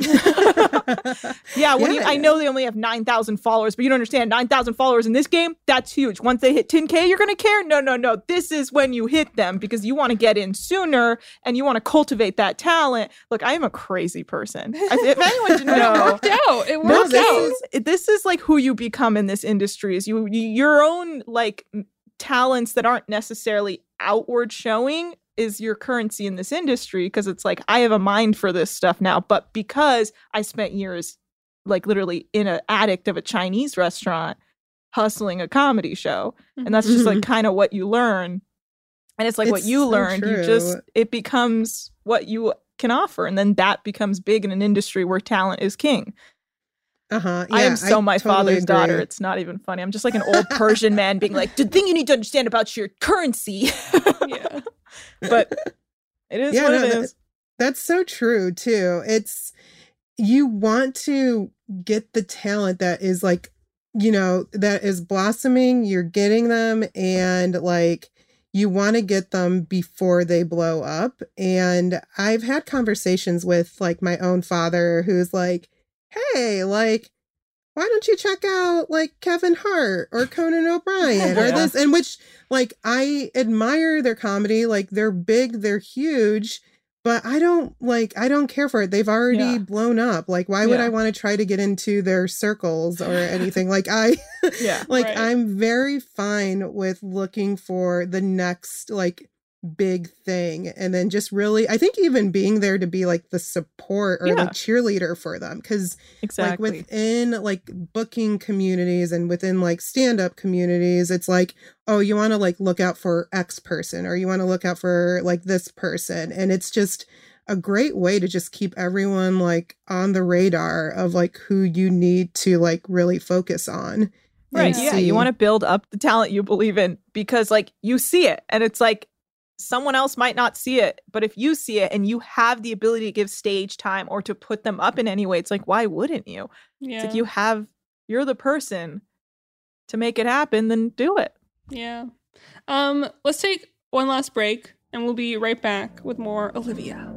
yeah, when yeah, you, I know they only have nine thousand followers, but you don't understand nine thousand followers in this game, that's huge. Once they hit ten K, you're going to care? No, no, no. This is when you hit them because you want to get in sooner and you want to cultivate that talent. Look, I am a crazy person. If anyone didn't know. It worked out. It worked this out. Is, this is like who you become in this industry is you, your own like talents that aren't necessarily outward showing is your currency in this industry because it's like I have a mind for this stuff now, but because I spent years like literally in an attic of a Chinese restaurant hustling a comedy show, and that's just like kind of what you learn, and it's like it's what you so learned, true. You just it becomes what you can offer, and then that becomes big in an industry where talent is king. Uh-huh. Yeah, I am so I my totally father's agree. daughter. It's not even funny. I'm just like an old Persian man being like, the thing you need to understand about your currency. yeah. But it is yeah, what no, it that, is. That's so true too. It's you want to get the talent that is like, you know, that is blossoming, you're getting them and like you want to get them before they blow up. And I've had conversations with like my own father who's like, hey, like, why don't you check out like Kevin Hart or Conan O'Brien or yeah. this? And which like I admire their comedy. Like they're big, they're huge, but I don't like, I don't care for it. They've already yeah. blown up. Like, why would yeah. I want to try to get into their circles or anything? Like I, yeah, like right. I'm very fine with looking for the next like big thing and then just really I think even being there to be like the support or yeah. like cheerleader for them because exactly. like within like booking communities and within like stand-up communities it's like oh you want to like look out for X person or you want to look out for like this person and it's just a great way to just keep everyone like on the radar of like who you need to like really focus on. Right. Yeah. See. You want to build up the talent you believe in because like you see it and it's like someone else might not see it, but if you see it and you have the ability to give stage time or to put them up in any way, it's like, why wouldn't you? Yeah. It's like you have, you're the person to make it happen, then do it. Yeah. Um, let's take one last break and we'll be right back with more Olivia.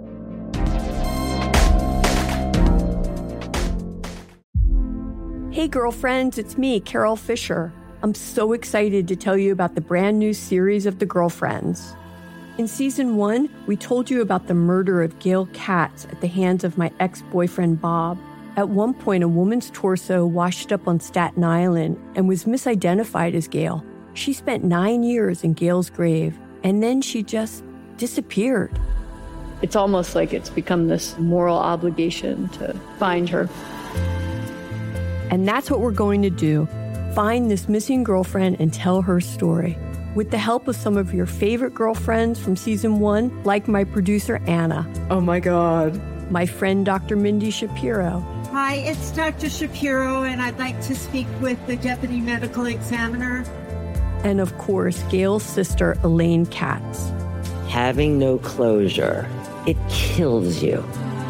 Hey girlfriends, it's me, Carol Fisher. I'm so excited to tell you about the brand new series of The Girlfriends. In season one, we told you about the murder of Gail Katz at the hands of my ex-boyfriend, Bob. At one point, a woman's torso washed up on Staten Island and was misidentified as Gail. She spent nine years in Gail's grave, and then she just disappeared. It's almost like it's become this moral obligation to find her. And that's what we're going to do. Find this missing girlfriend and tell her story. With the help of some of your favorite girlfriends from season one, like my producer, Anna. Oh my God. My friend, Doctor Mindy Shapiro. Hi, it's Doctor Shapiro, and I'd like to speak with the Deputy Medical Examiner. and of course, Gail's sister, Elaine Katz. Having no closure, it kills you.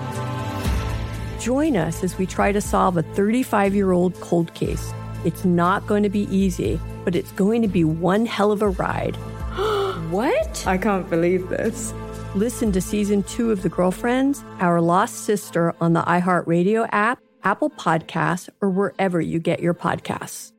Join us as we try to solve a thirty-five-year-old cold case. It's not going to be easy, but it's going to be one hell of a ride. What? I can't believe this. Listen to season two of The Girlfriends, Our Lost Sister on the iHeartRadio app, Apple Podcasts, or wherever you get your podcasts.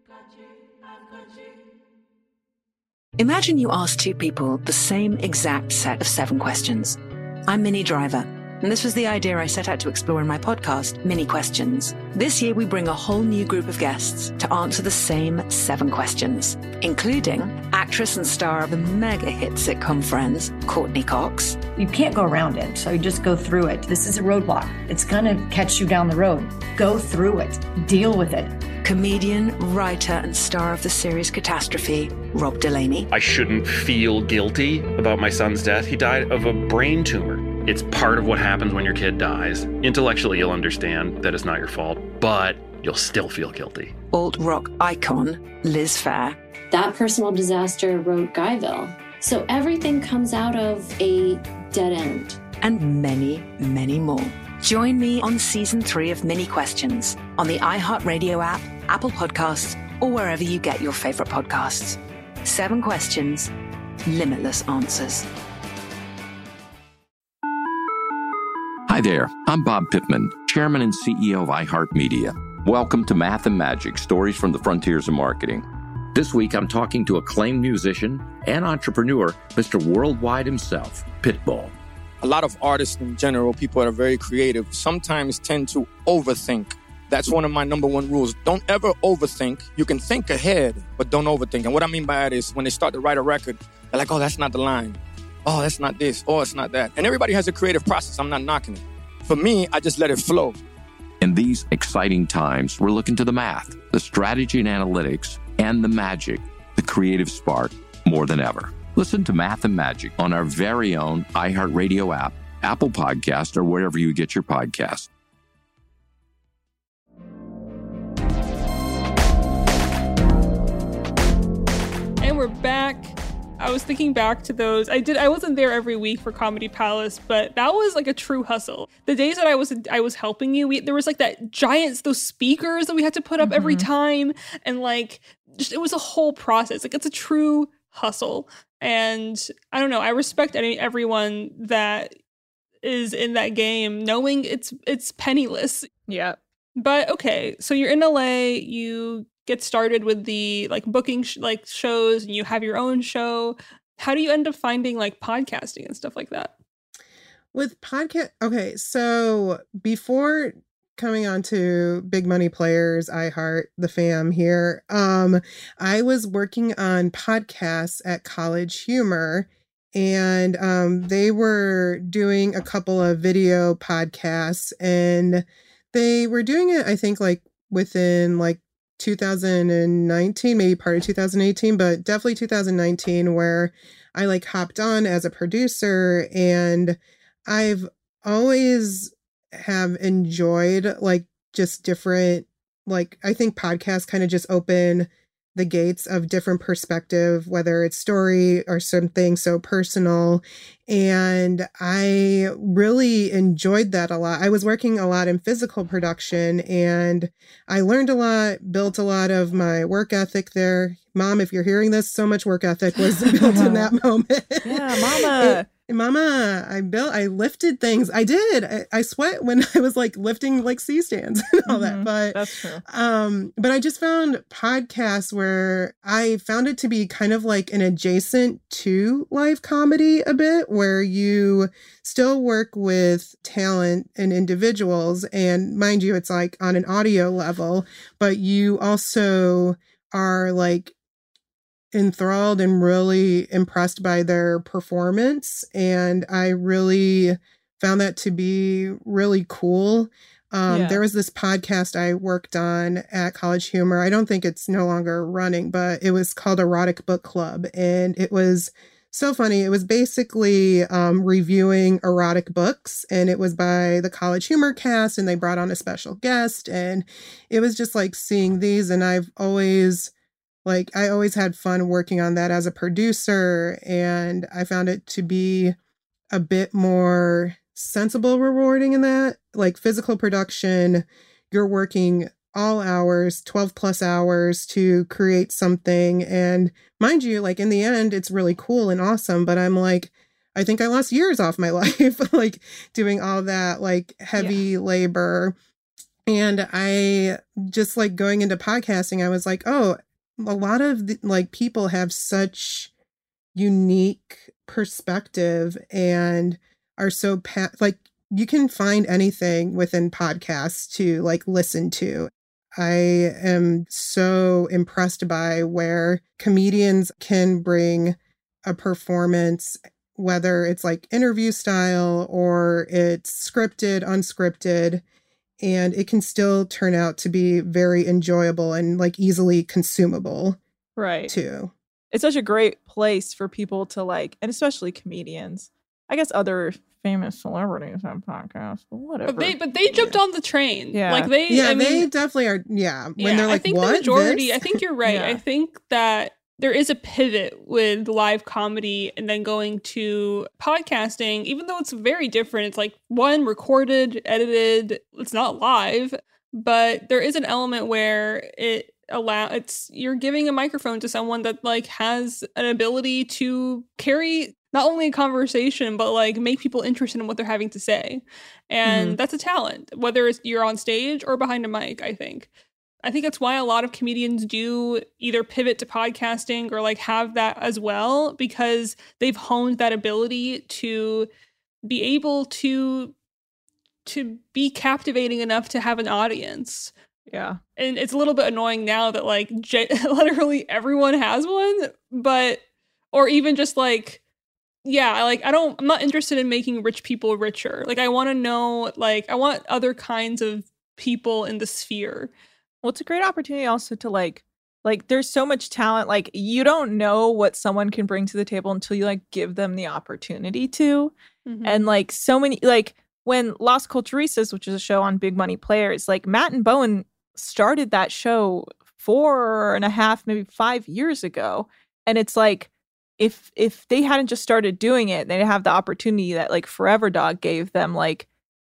Imagine you ask two people the same exact set of seven questions. I'm Minnie Driver, and this was the idea I set out to explore in my podcast, Mini Questions. This year, we bring a whole new group of guests to answer the same seven questions, including actress and star of the mega hit sitcom Friends, Courtney Cox. You can't go around it, so you just go through it. This is a roadblock. It's going to catch you down the road. Go through it. Deal with it. Comedian, writer, and star of the series Catastrophe, Rob Delaney. I shouldn't feel guilty about my son's death. He died of a brain tumor. It's part of what happens when your kid dies. Intellectually, you'll understand that it's not your fault, but you'll still feel guilty. Alt-rock icon, Liz Phair. That personal disaster wrote Guyville. So everything comes out of a dead end. And many, many more. Join me on season three of Mini Questions on the iHeartRadio app, Apple Podcasts, or wherever you get your favorite podcasts. Seven questions, limitless answers. Hi there, I'm Bob Pittman, Chairman and C E O of iHeartMedia. Welcome to Math and Magic, Stories from the Frontiers of Marketing. This week, I'm talking to acclaimed musician and entrepreneur, Mister Worldwide himself, Pitbull. A lot of artists in general, people that are very creative, sometimes tend to overthink. That's one of my number one rules. Don't ever overthink. You can think ahead, but don't overthink. And what I mean by that is when they start to write a record, they're like, oh, that's not the line. Oh, that's not this. Oh, it's not that. And everybody has a creative process. I'm not knocking it. For me, I just let it flow. In these exciting times, we're looking to the math, the strategy and analytics, and the magic, the creative spark, more than ever. Listen to Math and Magic on our very own iHeartRadio app, Apple Podcast, or wherever you get your podcasts. And we're back. I was thinking back to those. I did. I wasn't there every week for Comedy Palace, but that was like a true hustle. The days that I was I was helping you, we, there was like that giants, those speakers that we had to put up mm-hmm. every time, and like just it was a whole process. Like it's a true hustle. And I don't know, I respect any everyone that is in that game, knowing it's it's penniless. Yeah. But okay, so you're in L A, you get started with the like booking sh- like shows, and you have your own show. How do you end up finding like podcasting and stuff like that? With podcast, okay, so before coming on to Big Money Players, iHeart, the fam here, um, I was working on podcasts at College Humor, and um, they were doing a couple of video podcasts, and they were doing it, I think, like within like two thousand nineteen, maybe part of two thousand eighteen, but definitely two thousand nineteen, where I like hopped on as a producer, and I've always have enjoyed like just different, like I think podcasts kind of just open the gates of different perspective, whether it's story or something so personal. And I really enjoyed that a lot. I was working a lot in physical production, and I learned a lot, built a lot of my work ethic there. Mom, if you're hearing this, so much work ethic was built in that moment. Yeah, mama. It, Mama, I built, I lifted things. I did. I, I sweat when I was like lifting like C stands and all Mm-hmm. that. But That's true. Um, but I just found podcasts where I found it to be kind of like an adjacent to live comedy a bit, where you still work with talent and individuals. And mind you, it's like on an audio level, but you also are like enthralled and really impressed by their performance. And I really found that to be really cool. Um, Yeah. There was this podcast I worked on at College Humor. I don't think it's no longer running, but it was called Erotic Book Club. And it was so funny. It was basically um, reviewing erotic books, and it was by the College Humor cast, and they brought on a special guest. And it was just like seeing these. And I've always Like, I always had fun working on that as a producer, and I found it to be a bit more sensible rewarding in that. Like, physical production, you're working all hours, twelve plus hours to create something. And mind you, like, in the end, it's really cool and awesome, but I'm like, I think I lost years off my life, like, doing all that, like, heavy yeah. labor. And I just, like, going into podcasting, I was like, oh, a lot of the, like, people have such unique perspective and are so pa- like you can find anything within podcasts to like listen to. I am so impressed by where comedians can bring a performance, whether it's like interview style or it's scripted, unscripted, and it can still turn out to be very enjoyable and like easily consumable. Right. Too. It's such a great place for people to like, and especially comedians. I guess other famous celebrities have podcasts, but whatever. But they, but they jumped yeah. on the train. Yeah. Like they, yeah, I they mean, definitely are. Yeah. When yeah, they're like, I think what? the majority, This? I think you're right. Yeah. I think that there is a pivot with live comedy and then going to podcasting, even though it's very different. It's like one recorded, edited, it's not live, but there is an element where it allow it's you're giving a microphone to someone that like has an ability to carry not only a conversation, but like make people interested in what they're having to say. And mm-hmm. that's a talent, whether it's you're on stage or behind a mic, I think. I think that's why a lot of comedians do either pivot to podcasting or like have that as well, because they've honed that ability to be able to to be captivating enough to have an audience. Yeah. And it's a little bit annoying now that like j- literally everyone has one, but or even just like yeah, like I don't I'm not interested in making rich people richer. Like I want to know like I want other kinds of people in the sphere. Well, it's a great opportunity also to like, like there's so much talent. Like you don't know what someone can bring to the table until you like give them the opportunity to. Mm-hmm. And like so many, like when Las Culturistas, which is a show on Big Money Players, like Matt and Bowen started that show four and a half, maybe five years ago. And it's like, if, if they hadn't just started doing it, they'd have the opportunity that like Forever Dog gave them. Like,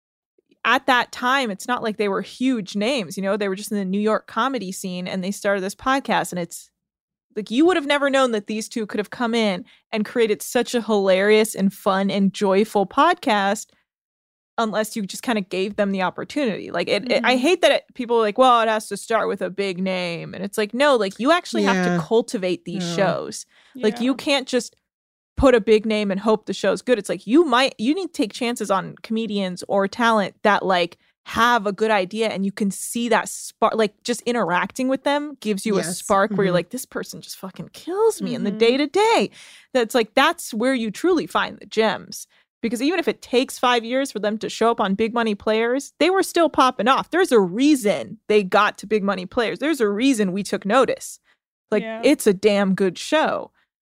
at that time, it's not like they were huge names, you know, they were just in the New York comedy scene and they started this podcast. And it's like, you would have never known that these two could have come in and created such a hilarious and fun and joyful podcast unless you just kind of gave them the opportunity. Like it, mm-hmm. it I hate that it, people are like, well, it has to start with a big name. And it's like, no, like you actually yeah. have to cultivate these yeah. shows. Yeah. Like you can't just put a big name and hope the show's good. It's like you might you need to take chances on comedians or talent that like have a good idea and you can see that spark. Like just interacting with them gives you yes. a spark mm-hmm. where you're like, this person just fucking kills me mm-hmm. in the day to day. That's like that's where you truly find the gems. Because even if it takes five years for them to show up on Big Money Players, they were still popping off. There's a reason they got to Big Money Players. There's a reason we took notice. Like yeah. it's a damn good show.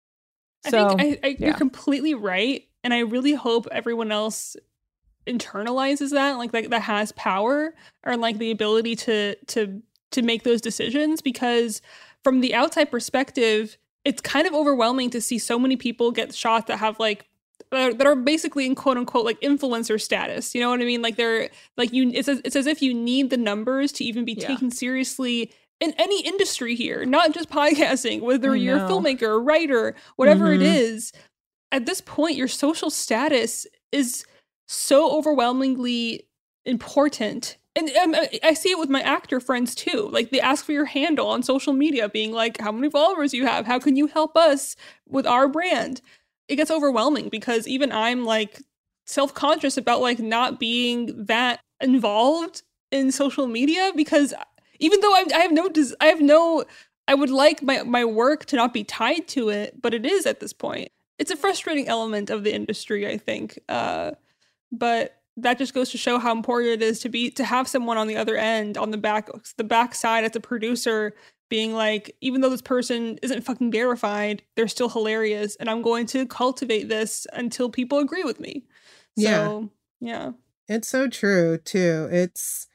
So, I think I, I, yeah. you're completely right. And I really hope everyone else internalizes that, like that, that has power or like the ability to to to make those decisions. Because from the outside perspective, it's kind of overwhelming to see so many people get shot that have like that are, that are basically in quote unquote like influencer status. You know what I mean? Like they're like you. It's as, it's as if you need the numbers to even be yeah. taken seriously in any industry here, not just podcasting, whether you're a filmmaker, a writer, whatever mm-hmm. it is. At this point, your social status is so overwhelmingly important. And um, I see it with my actor friends too. Like they ask for your handle on social media, being like, how many followers you have? How can you help us with our brand? It gets overwhelming because even I'm like self-conscious about like not being that involved in social media because even though I, I have no, des- I have no, I would like my, my work to not be tied to it, but it is at this point. It's a frustrating element of the industry, I think. Uh, but that just goes to show how important it is to be, to have someone on the other end, on the back, the back side as a producer being like, even though this person isn't fucking verified, they're still hilarious. And I'm going to cultivate this until people agree with me. So, yeah. yeah. It's so true too. It's,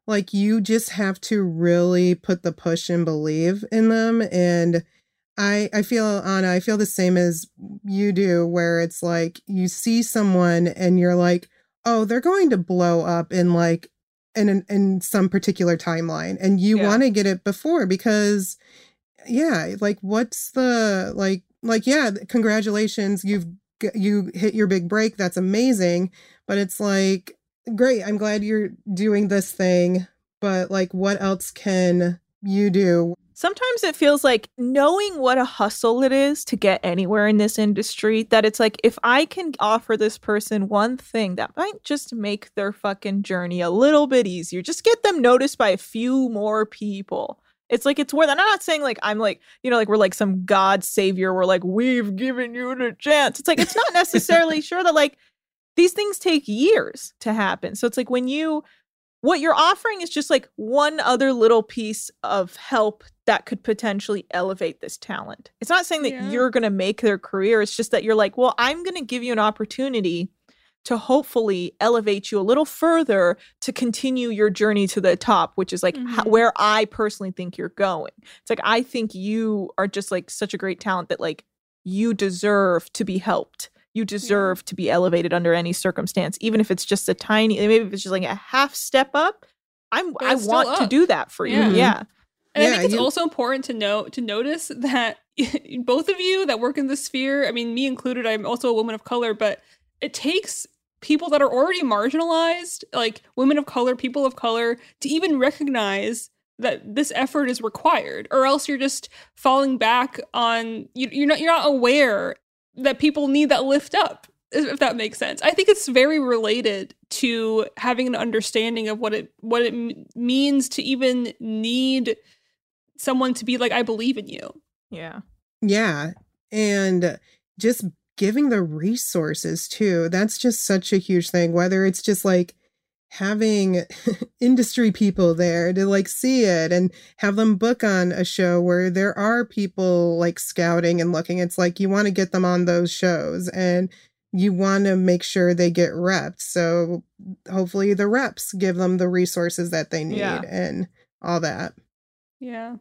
like you just have to really put the push and believe in them. And I I feel, Anna, I feel the same as you do, where it's like you see someone and you're like, oh, they're going to blow up in like in in, in some particular timeline, and you Yeah. want to get it before because yeah, like what's the like like yeah, congratulations, you've g- you hit your big break, that's amazing, but it's like great, I'm glad you're doing this thing, but like what else can you do? Sometimes it feels like knowing what a hustle it is to get anywhere in this industry, that it's like, if I can offer this person one thing that might just make their fucking journey a little bit easier, just get them noticed by a few more people. It's like, it's worth it. I'm not saying like, I'm like, you know, like we're like some God savior. We're like, we've given you the chance. It's like, it's not necessarily sure that like these things take years to happen. So it's like when you, what you're offering is just like one other little piece of help that could potentially elevate this talent. It's not saying that Yeah. you're going to make their career. It's just that you're like, well, I'm going to give you an opportunity to hopefully elevate you a little further to continue your journey to the top, which is like Mhm. ho- where I personally think you're going. It's like, I think you are just like such a great talent that like you deserve to be helped. You deserve to be elevated under any circumstance, even if it's just a tiny, maybe if it's just like a half step up. I'm, But I it's still want to up. do that for you. Yeah. Yeah. And I Yeah, think it's you- also important to know to notice that both of you that work in this sphere, I mean, me included, I'm also a woman of color, but it takes people that are already marginalized, like women of color, people of color, to even recognize that this effort is required, or else you're just falling back on you, you're not you're not aware that people need that lift up, if that makes sense. I think it's very related to having an understanding of what it what it m- means to even need someone to be like, I believe in you. Yeah. Yeah. And just giving the resources too. That's just such a huge thing, whether it's just like having industry people there to like see it and have them book on a show where there are people like scouting and looking. It's like you want to get them on those shows and you want to make sure they get repped. So hopefully the reps give them the resources that they need Yeah. and all that. Yeah.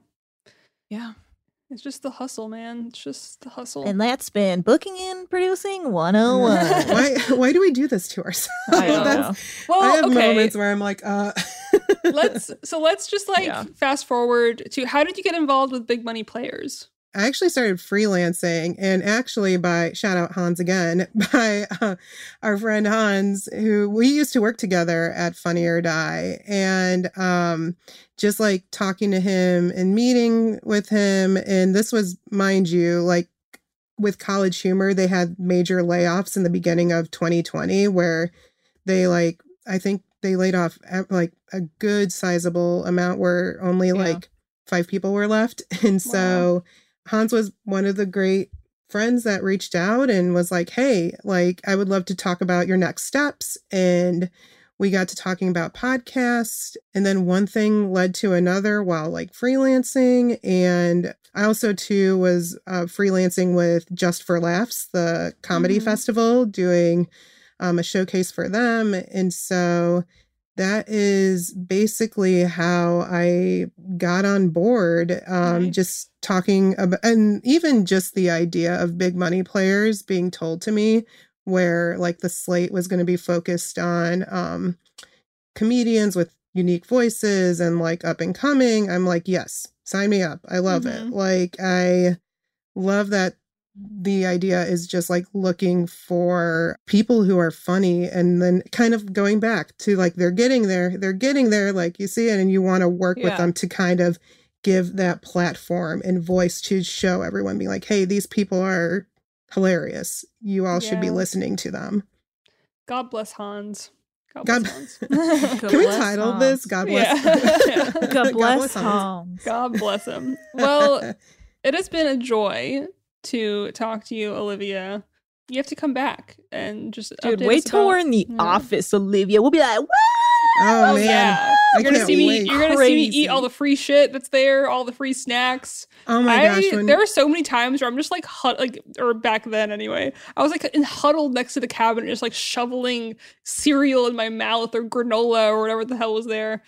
Yeah. It's just the hustle, man. It's just the hustle. And that's been Booking and Producing one oh one. why why do we do this to ourselves? I don't know. That's- Well, I have okay. moments where I'm like, uh let's so let's just like Yeah. fast forward to how did you get involved with Big Money Players? I actually started freelancing, and actually by shout out Hans again, by uh, our friend Hans, who we used to work together at Funny or Die, and um, just like talking to him and meeting with him. And this was, mind you, like with College Humor, they had major layoffs in the beginning of twenty twenty where they like, I think they laid off uh, like a good sizable amount where only Yeah. like five people were left. And so Hans was one of the great friends that reached out and was like, hey, like, I would love to talk about your next steps. And we got to talking about podcasts. And then one thing led to another while like freelancing. And I also, too, was uh, freelancing with Just for Laughs, the comedy Mhm. festival, doing um, a showcase for them. And so that is basically how I got on board, um, Nice. just talking about, and even just the idea of Big Money Players being told to me, where like the slate was going to be focused on um, comedians with unique voices and like up and coming. I'm like, yes, sign me up. I love it. Mhm. Like, I love that the idea is just like looking for people who are funny and then kind of going back to like they're getting there, they're getting there, like you see it, and you want to work with Yeah. them to kind of give that platform and voice to show everyone, being like, hey, these people are hilarious. You all should be Yeah. listening to them. God bless Hans. God God- bless Hans. Can we bless title Hans. this God bless? Yeah. God bless Hans. Hans. God bless him. Well, it has been a joy to talk to you, Olivia. You have to come back and just Dude, update wait us till about- we're in the Yeah. office, Olivia. We'll be like, what? Oh, Oh man. yeah, I you're gonna can't see me. wait. You're gonna see me Crazy. eat all the free shit that's there, all the free snacks. Oh my I, gosh. When, there are so many times where I'm just like, hud- like, or back then anyway, I was like in, huddled next to the cabinet, just like shoveling cereal in my mouth or granola or whatever the hell was there.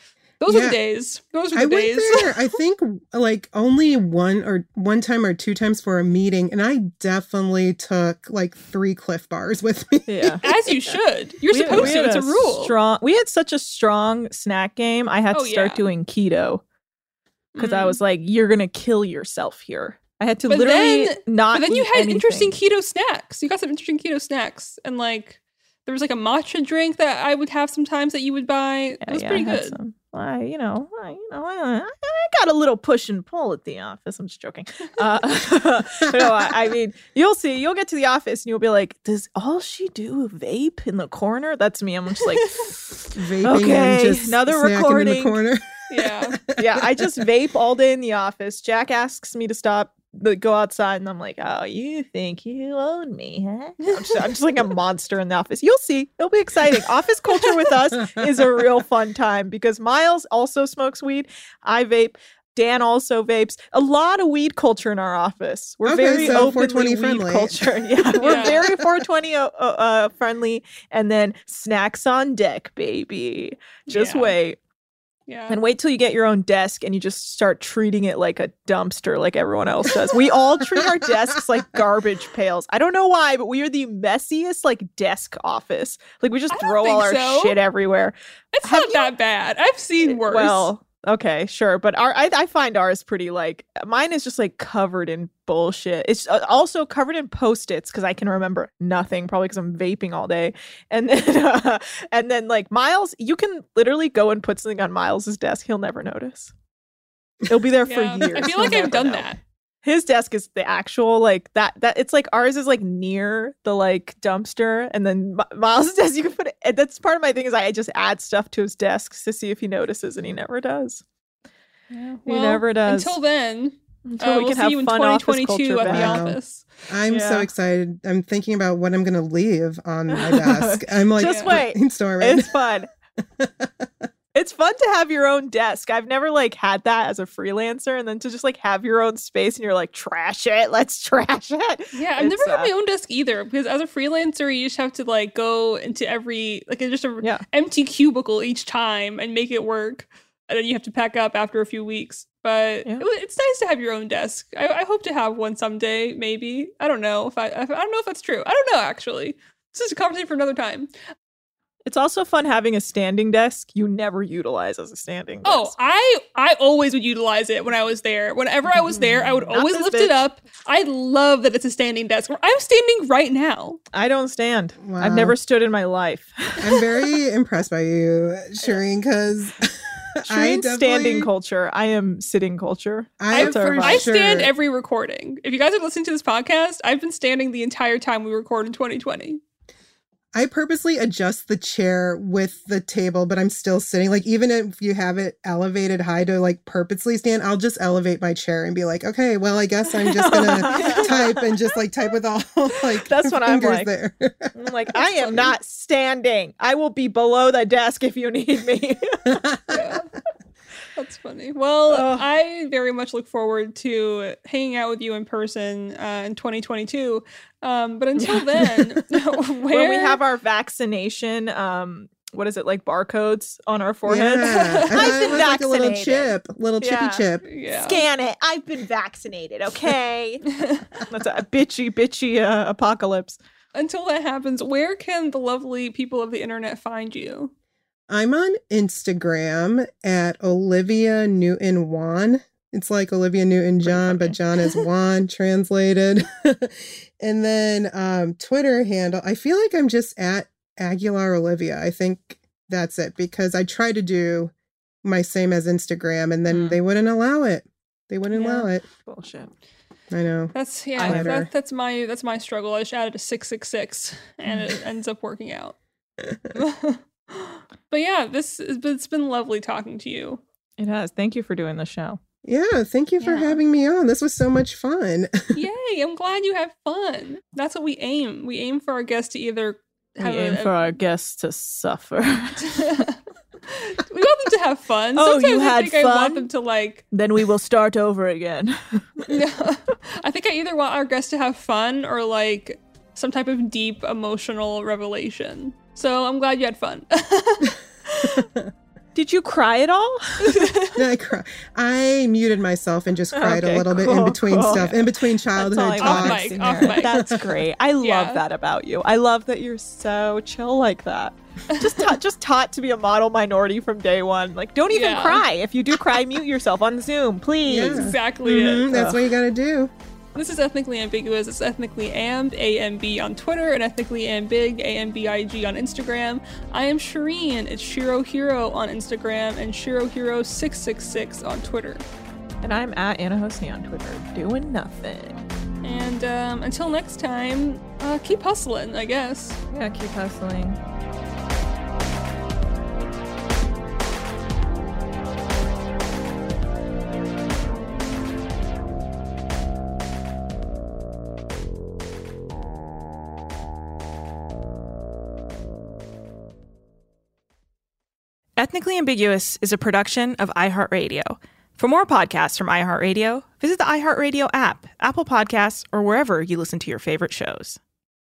Those Yeah. are the days. Those are the I days. went there, I think, like only one or one time or two times for a meeting, and I definitely took like three Cliff Bars with me. Yeah. As you should. You're We- supposed we to. had It's a rule. Strong. We had such a strong snack game. I had Oh, to start yeah. doing keto because I Mm. was like, "You're gonna kill yourself here." I had to But literally then, not. but then you eat had anything. interesting keto snacks. You got some interesting keto snacks, and like there was like a matcha drink that I would have sometimes that you would buy. It was Yeah, pretty I had good. some. I, you know, I, you know, I, I got a little push and pull at the office. I'm just joking. Uh, no, I, I mean, you'll see. You'll get to the office and you'll be like, "Does all she do vape in the corner?" That's me. I'm just like, Vaping okay, and just another snacking recording. in the corner. Yeah. Yeah, I just vape all day in the office. Jack asks me to stop, but go outside, and I'm like, "Oh, you think you own me, huh?" I'm just, I'm just like a monster in the office. You'll see. It'll be exciting. Office culture with us is a real fun time because Miles also smokes weed. I vape. Dan also vapes. A lot of weed culture in our office. We're Okay, very so openly four twenty weed friendly. culture. Yeah, we're Yeah. very four twenty uh, uh, friendly. And then snacks on deck, baby. Just Yeah. wait. Yeah. And wait till you get your own desk and you just start treating it like a dumpster like everyone else does. We all treat our desks like garbage pails. I don't know why, but we are the messiest like desk office. Like we just I don't throw all our think so. shit everywhere. It's not that bad. I've seen worse. Well, okay, sure, but our I, I find ours pretty like mine is just like covered in bullshit. It's uh, also covered in Post-its because I can remember nothing, probably because I'm vaping all day. And then uh, and then like Miles, you can literally go and put something on Miles's desk. He'll never notice. It'll be there Yeah. for years. I feel like He'll I've never done know. that. His desk is the actual like that that it's like ours is like near the like dumpster, and then Mi- Miles' desk you can put it. and That's part of my thing is I just add stuff to his desk to see if he notices, and he never does. Yeah, He never does. Until then, Until uh, we we'll can see have you in fun twenty office twenty-two culture at the back. office. I'm so Yeah. excited. I'm thinking about what I'm going to leave on my desk. I'm like, Just wait. brainstorming. It's fun. It's fun to have your own desk. I've never like had that as a freelancer, and then to just like have your own space and you're like, trash it, let's trash it. Yeah, I've It's, never had uh, my own desk either because as a freelancer, you just have to like go into every like it's just a Yeah. empty cubicle each time and make it work, and then you have to pack up after a few weeks. But Yeah. it, wa- it's nice to have your own desk. I, I hope to have one someday. Maybe I don't know if I I don't know if that's true. I don't know actually. This is a conversation for another time. It's also fun having a standing desk you never utilize as a standing desk. Oh, I I always would utilize it when I was there. Whenever I was there, I would Not always this lift it bitch. up. I love that it's a standing desk. I'm standing right now. I don't stand. Wow. I've never stood in my life. I'm very impressed by you, Shireen, because I Shireen's standing definitely, culture. I am sitting culture. I That's our for vibe. I stand sure. every recording. If you guys are listening to this podcast, I've been standing the entire time we record in twenty twenty. I purposely adjust the chair with the table, but I'm still sitting. Like, even if you have it elevated high to like purposely stand, I'll just elevate my chair and be like, okay, well, I guess I'm just gonna type and just like type with all like That's what I'm fingers like. there. I'm like, I am not standing. I will be below the desk if you need me. Yeah. That's funny. Well, Ugh. I very much look forward to hanging out with you in person uh, in twenty twenty-two. Um, but until then, where When we have our vaccination, um, what is it, like barcodes on our foreheads? Yeah. I thought I've it been was like a little vaccinated. chip, little chippy Yeah. chip. yeah. Scan it. I've been vaccinated. Okay. That's a bitchy, bitchy uh, apocalypse. Until that happens, where can the lovely people of the internet find you? I'm on Instagram at Olivia Newton Wan. It's like Olivia Newton John, but John is Wan translated. And then um, Twitter handle, I feel like I'm just at Aguilar Olivia. I think that's it because I tried to do my same as Instagram and then Mm. they wouldn't allow it. They wouldn't Yeah. allow it. Bullshit. I know. That's yeah. Twitter. That, that's my that's my struggle. I just added a six six six, and it ends up working out. But yeah, this is, it's been lovely talking to you. It has. Thank you for doing the show. Yeah, thank you for Yeah. having me on. This was so much fun. Yay! I'm glad you had fun. That's what we aim. We aim for our guests to either We have aim a, for our guests to suffer. we want them to have fun. Oh, Sometimes you I had think I want fun? them to like. Then we will start over again. I think I either want our guests to have fun or like some type of deep emotional revelation. So I'm glad you had fun. Did you cry at all? No, I cry. I muted myself and just cried Okay, a little bit cool, in between cool. stuff, in between childhood That's all I talks. want off mic, off mic. That's great. I love Yeah. that about you. I love that you're so chill like that. Just taught, just taught to be a model minority from day one. Like, don't even Yeah. cry. If you do cry, mute yourself on Zoom, please. Yeah. That's exactly Mhm, it. That's what you got to do. This is Ethnically Ambiguous. It's Ethnically Amb, A M B on Twitter, and Ethnically Ambig, A M B I G on Instagram. I am Shireen. It's Shiro Hero on Instagram and Shiro Hero six six six on Twitter. And I'm at Anna Hosni on Twitter, doing nothing. And um, until next time, uh, keep hustling, I guess. Yeah, keep hustling. Ethnically Ambiguous is a production of iHeartRadio. For more podcasts from iHeartRadio, visit the iHeartRadio app, Apple Podcasts, or wherever you listen to your favorite shows.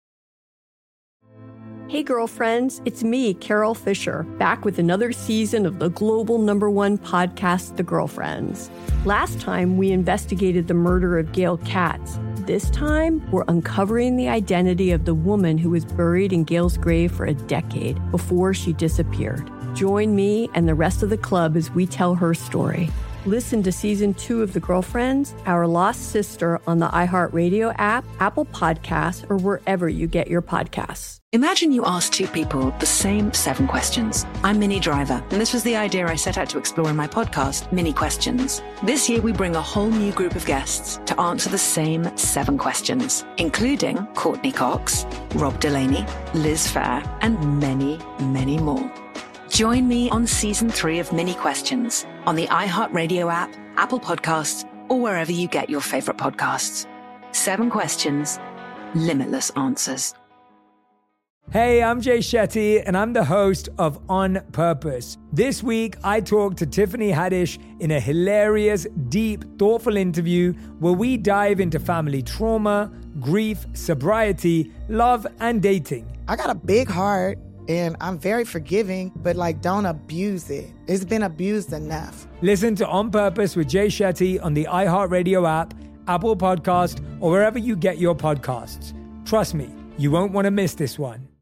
Hey, girlfriends, it's me, Carol Fisher, back with another season of the global number one podcast, The Girlfriends. Last time, we investigated the murder of Gail Katz. This time, we're uncovering the identity of the woman who was buried in Gail's grave for a decade before she disappeared. Join me and the rest of the club as we tell her story. Listen to season two of The Girlfriends, Our Lost Sister on the iHeartRadio app, Apple Podcasts, or wherever you get your podcasts. Imagine you ask two people the same seven questions. I'm Minnie Driver, and this was the idea I set out to explore in my podcast, Mini Questions. This year, we bring a whole new group of guests to answer the same seven questions, including Courtney Cox, Rob Delaney, Liz Fair, and many, many more. Join me on season three of Mini Questions on the iHeartRadio app, Apple Podcasts, or wherever you get your favorite podcasts. Seven questions, limitless answers. Hey, I'm Jay Shetty, and I'm the host of On Purpose. This week, I talked to Tiffany Haddish in a hilarious, deep, thoughtful interview where we dive into family trauma, grief, sobriety, love, and dating. I got a big heart, and I'm very forgiving, but like, don't abuse it. It's been abused enough. Listen to On Purpose with Jay Shetty on the iHeartRadio app, Apple Podcast, or wherever you get your podcasts. Trust me, you won't want to miss this one.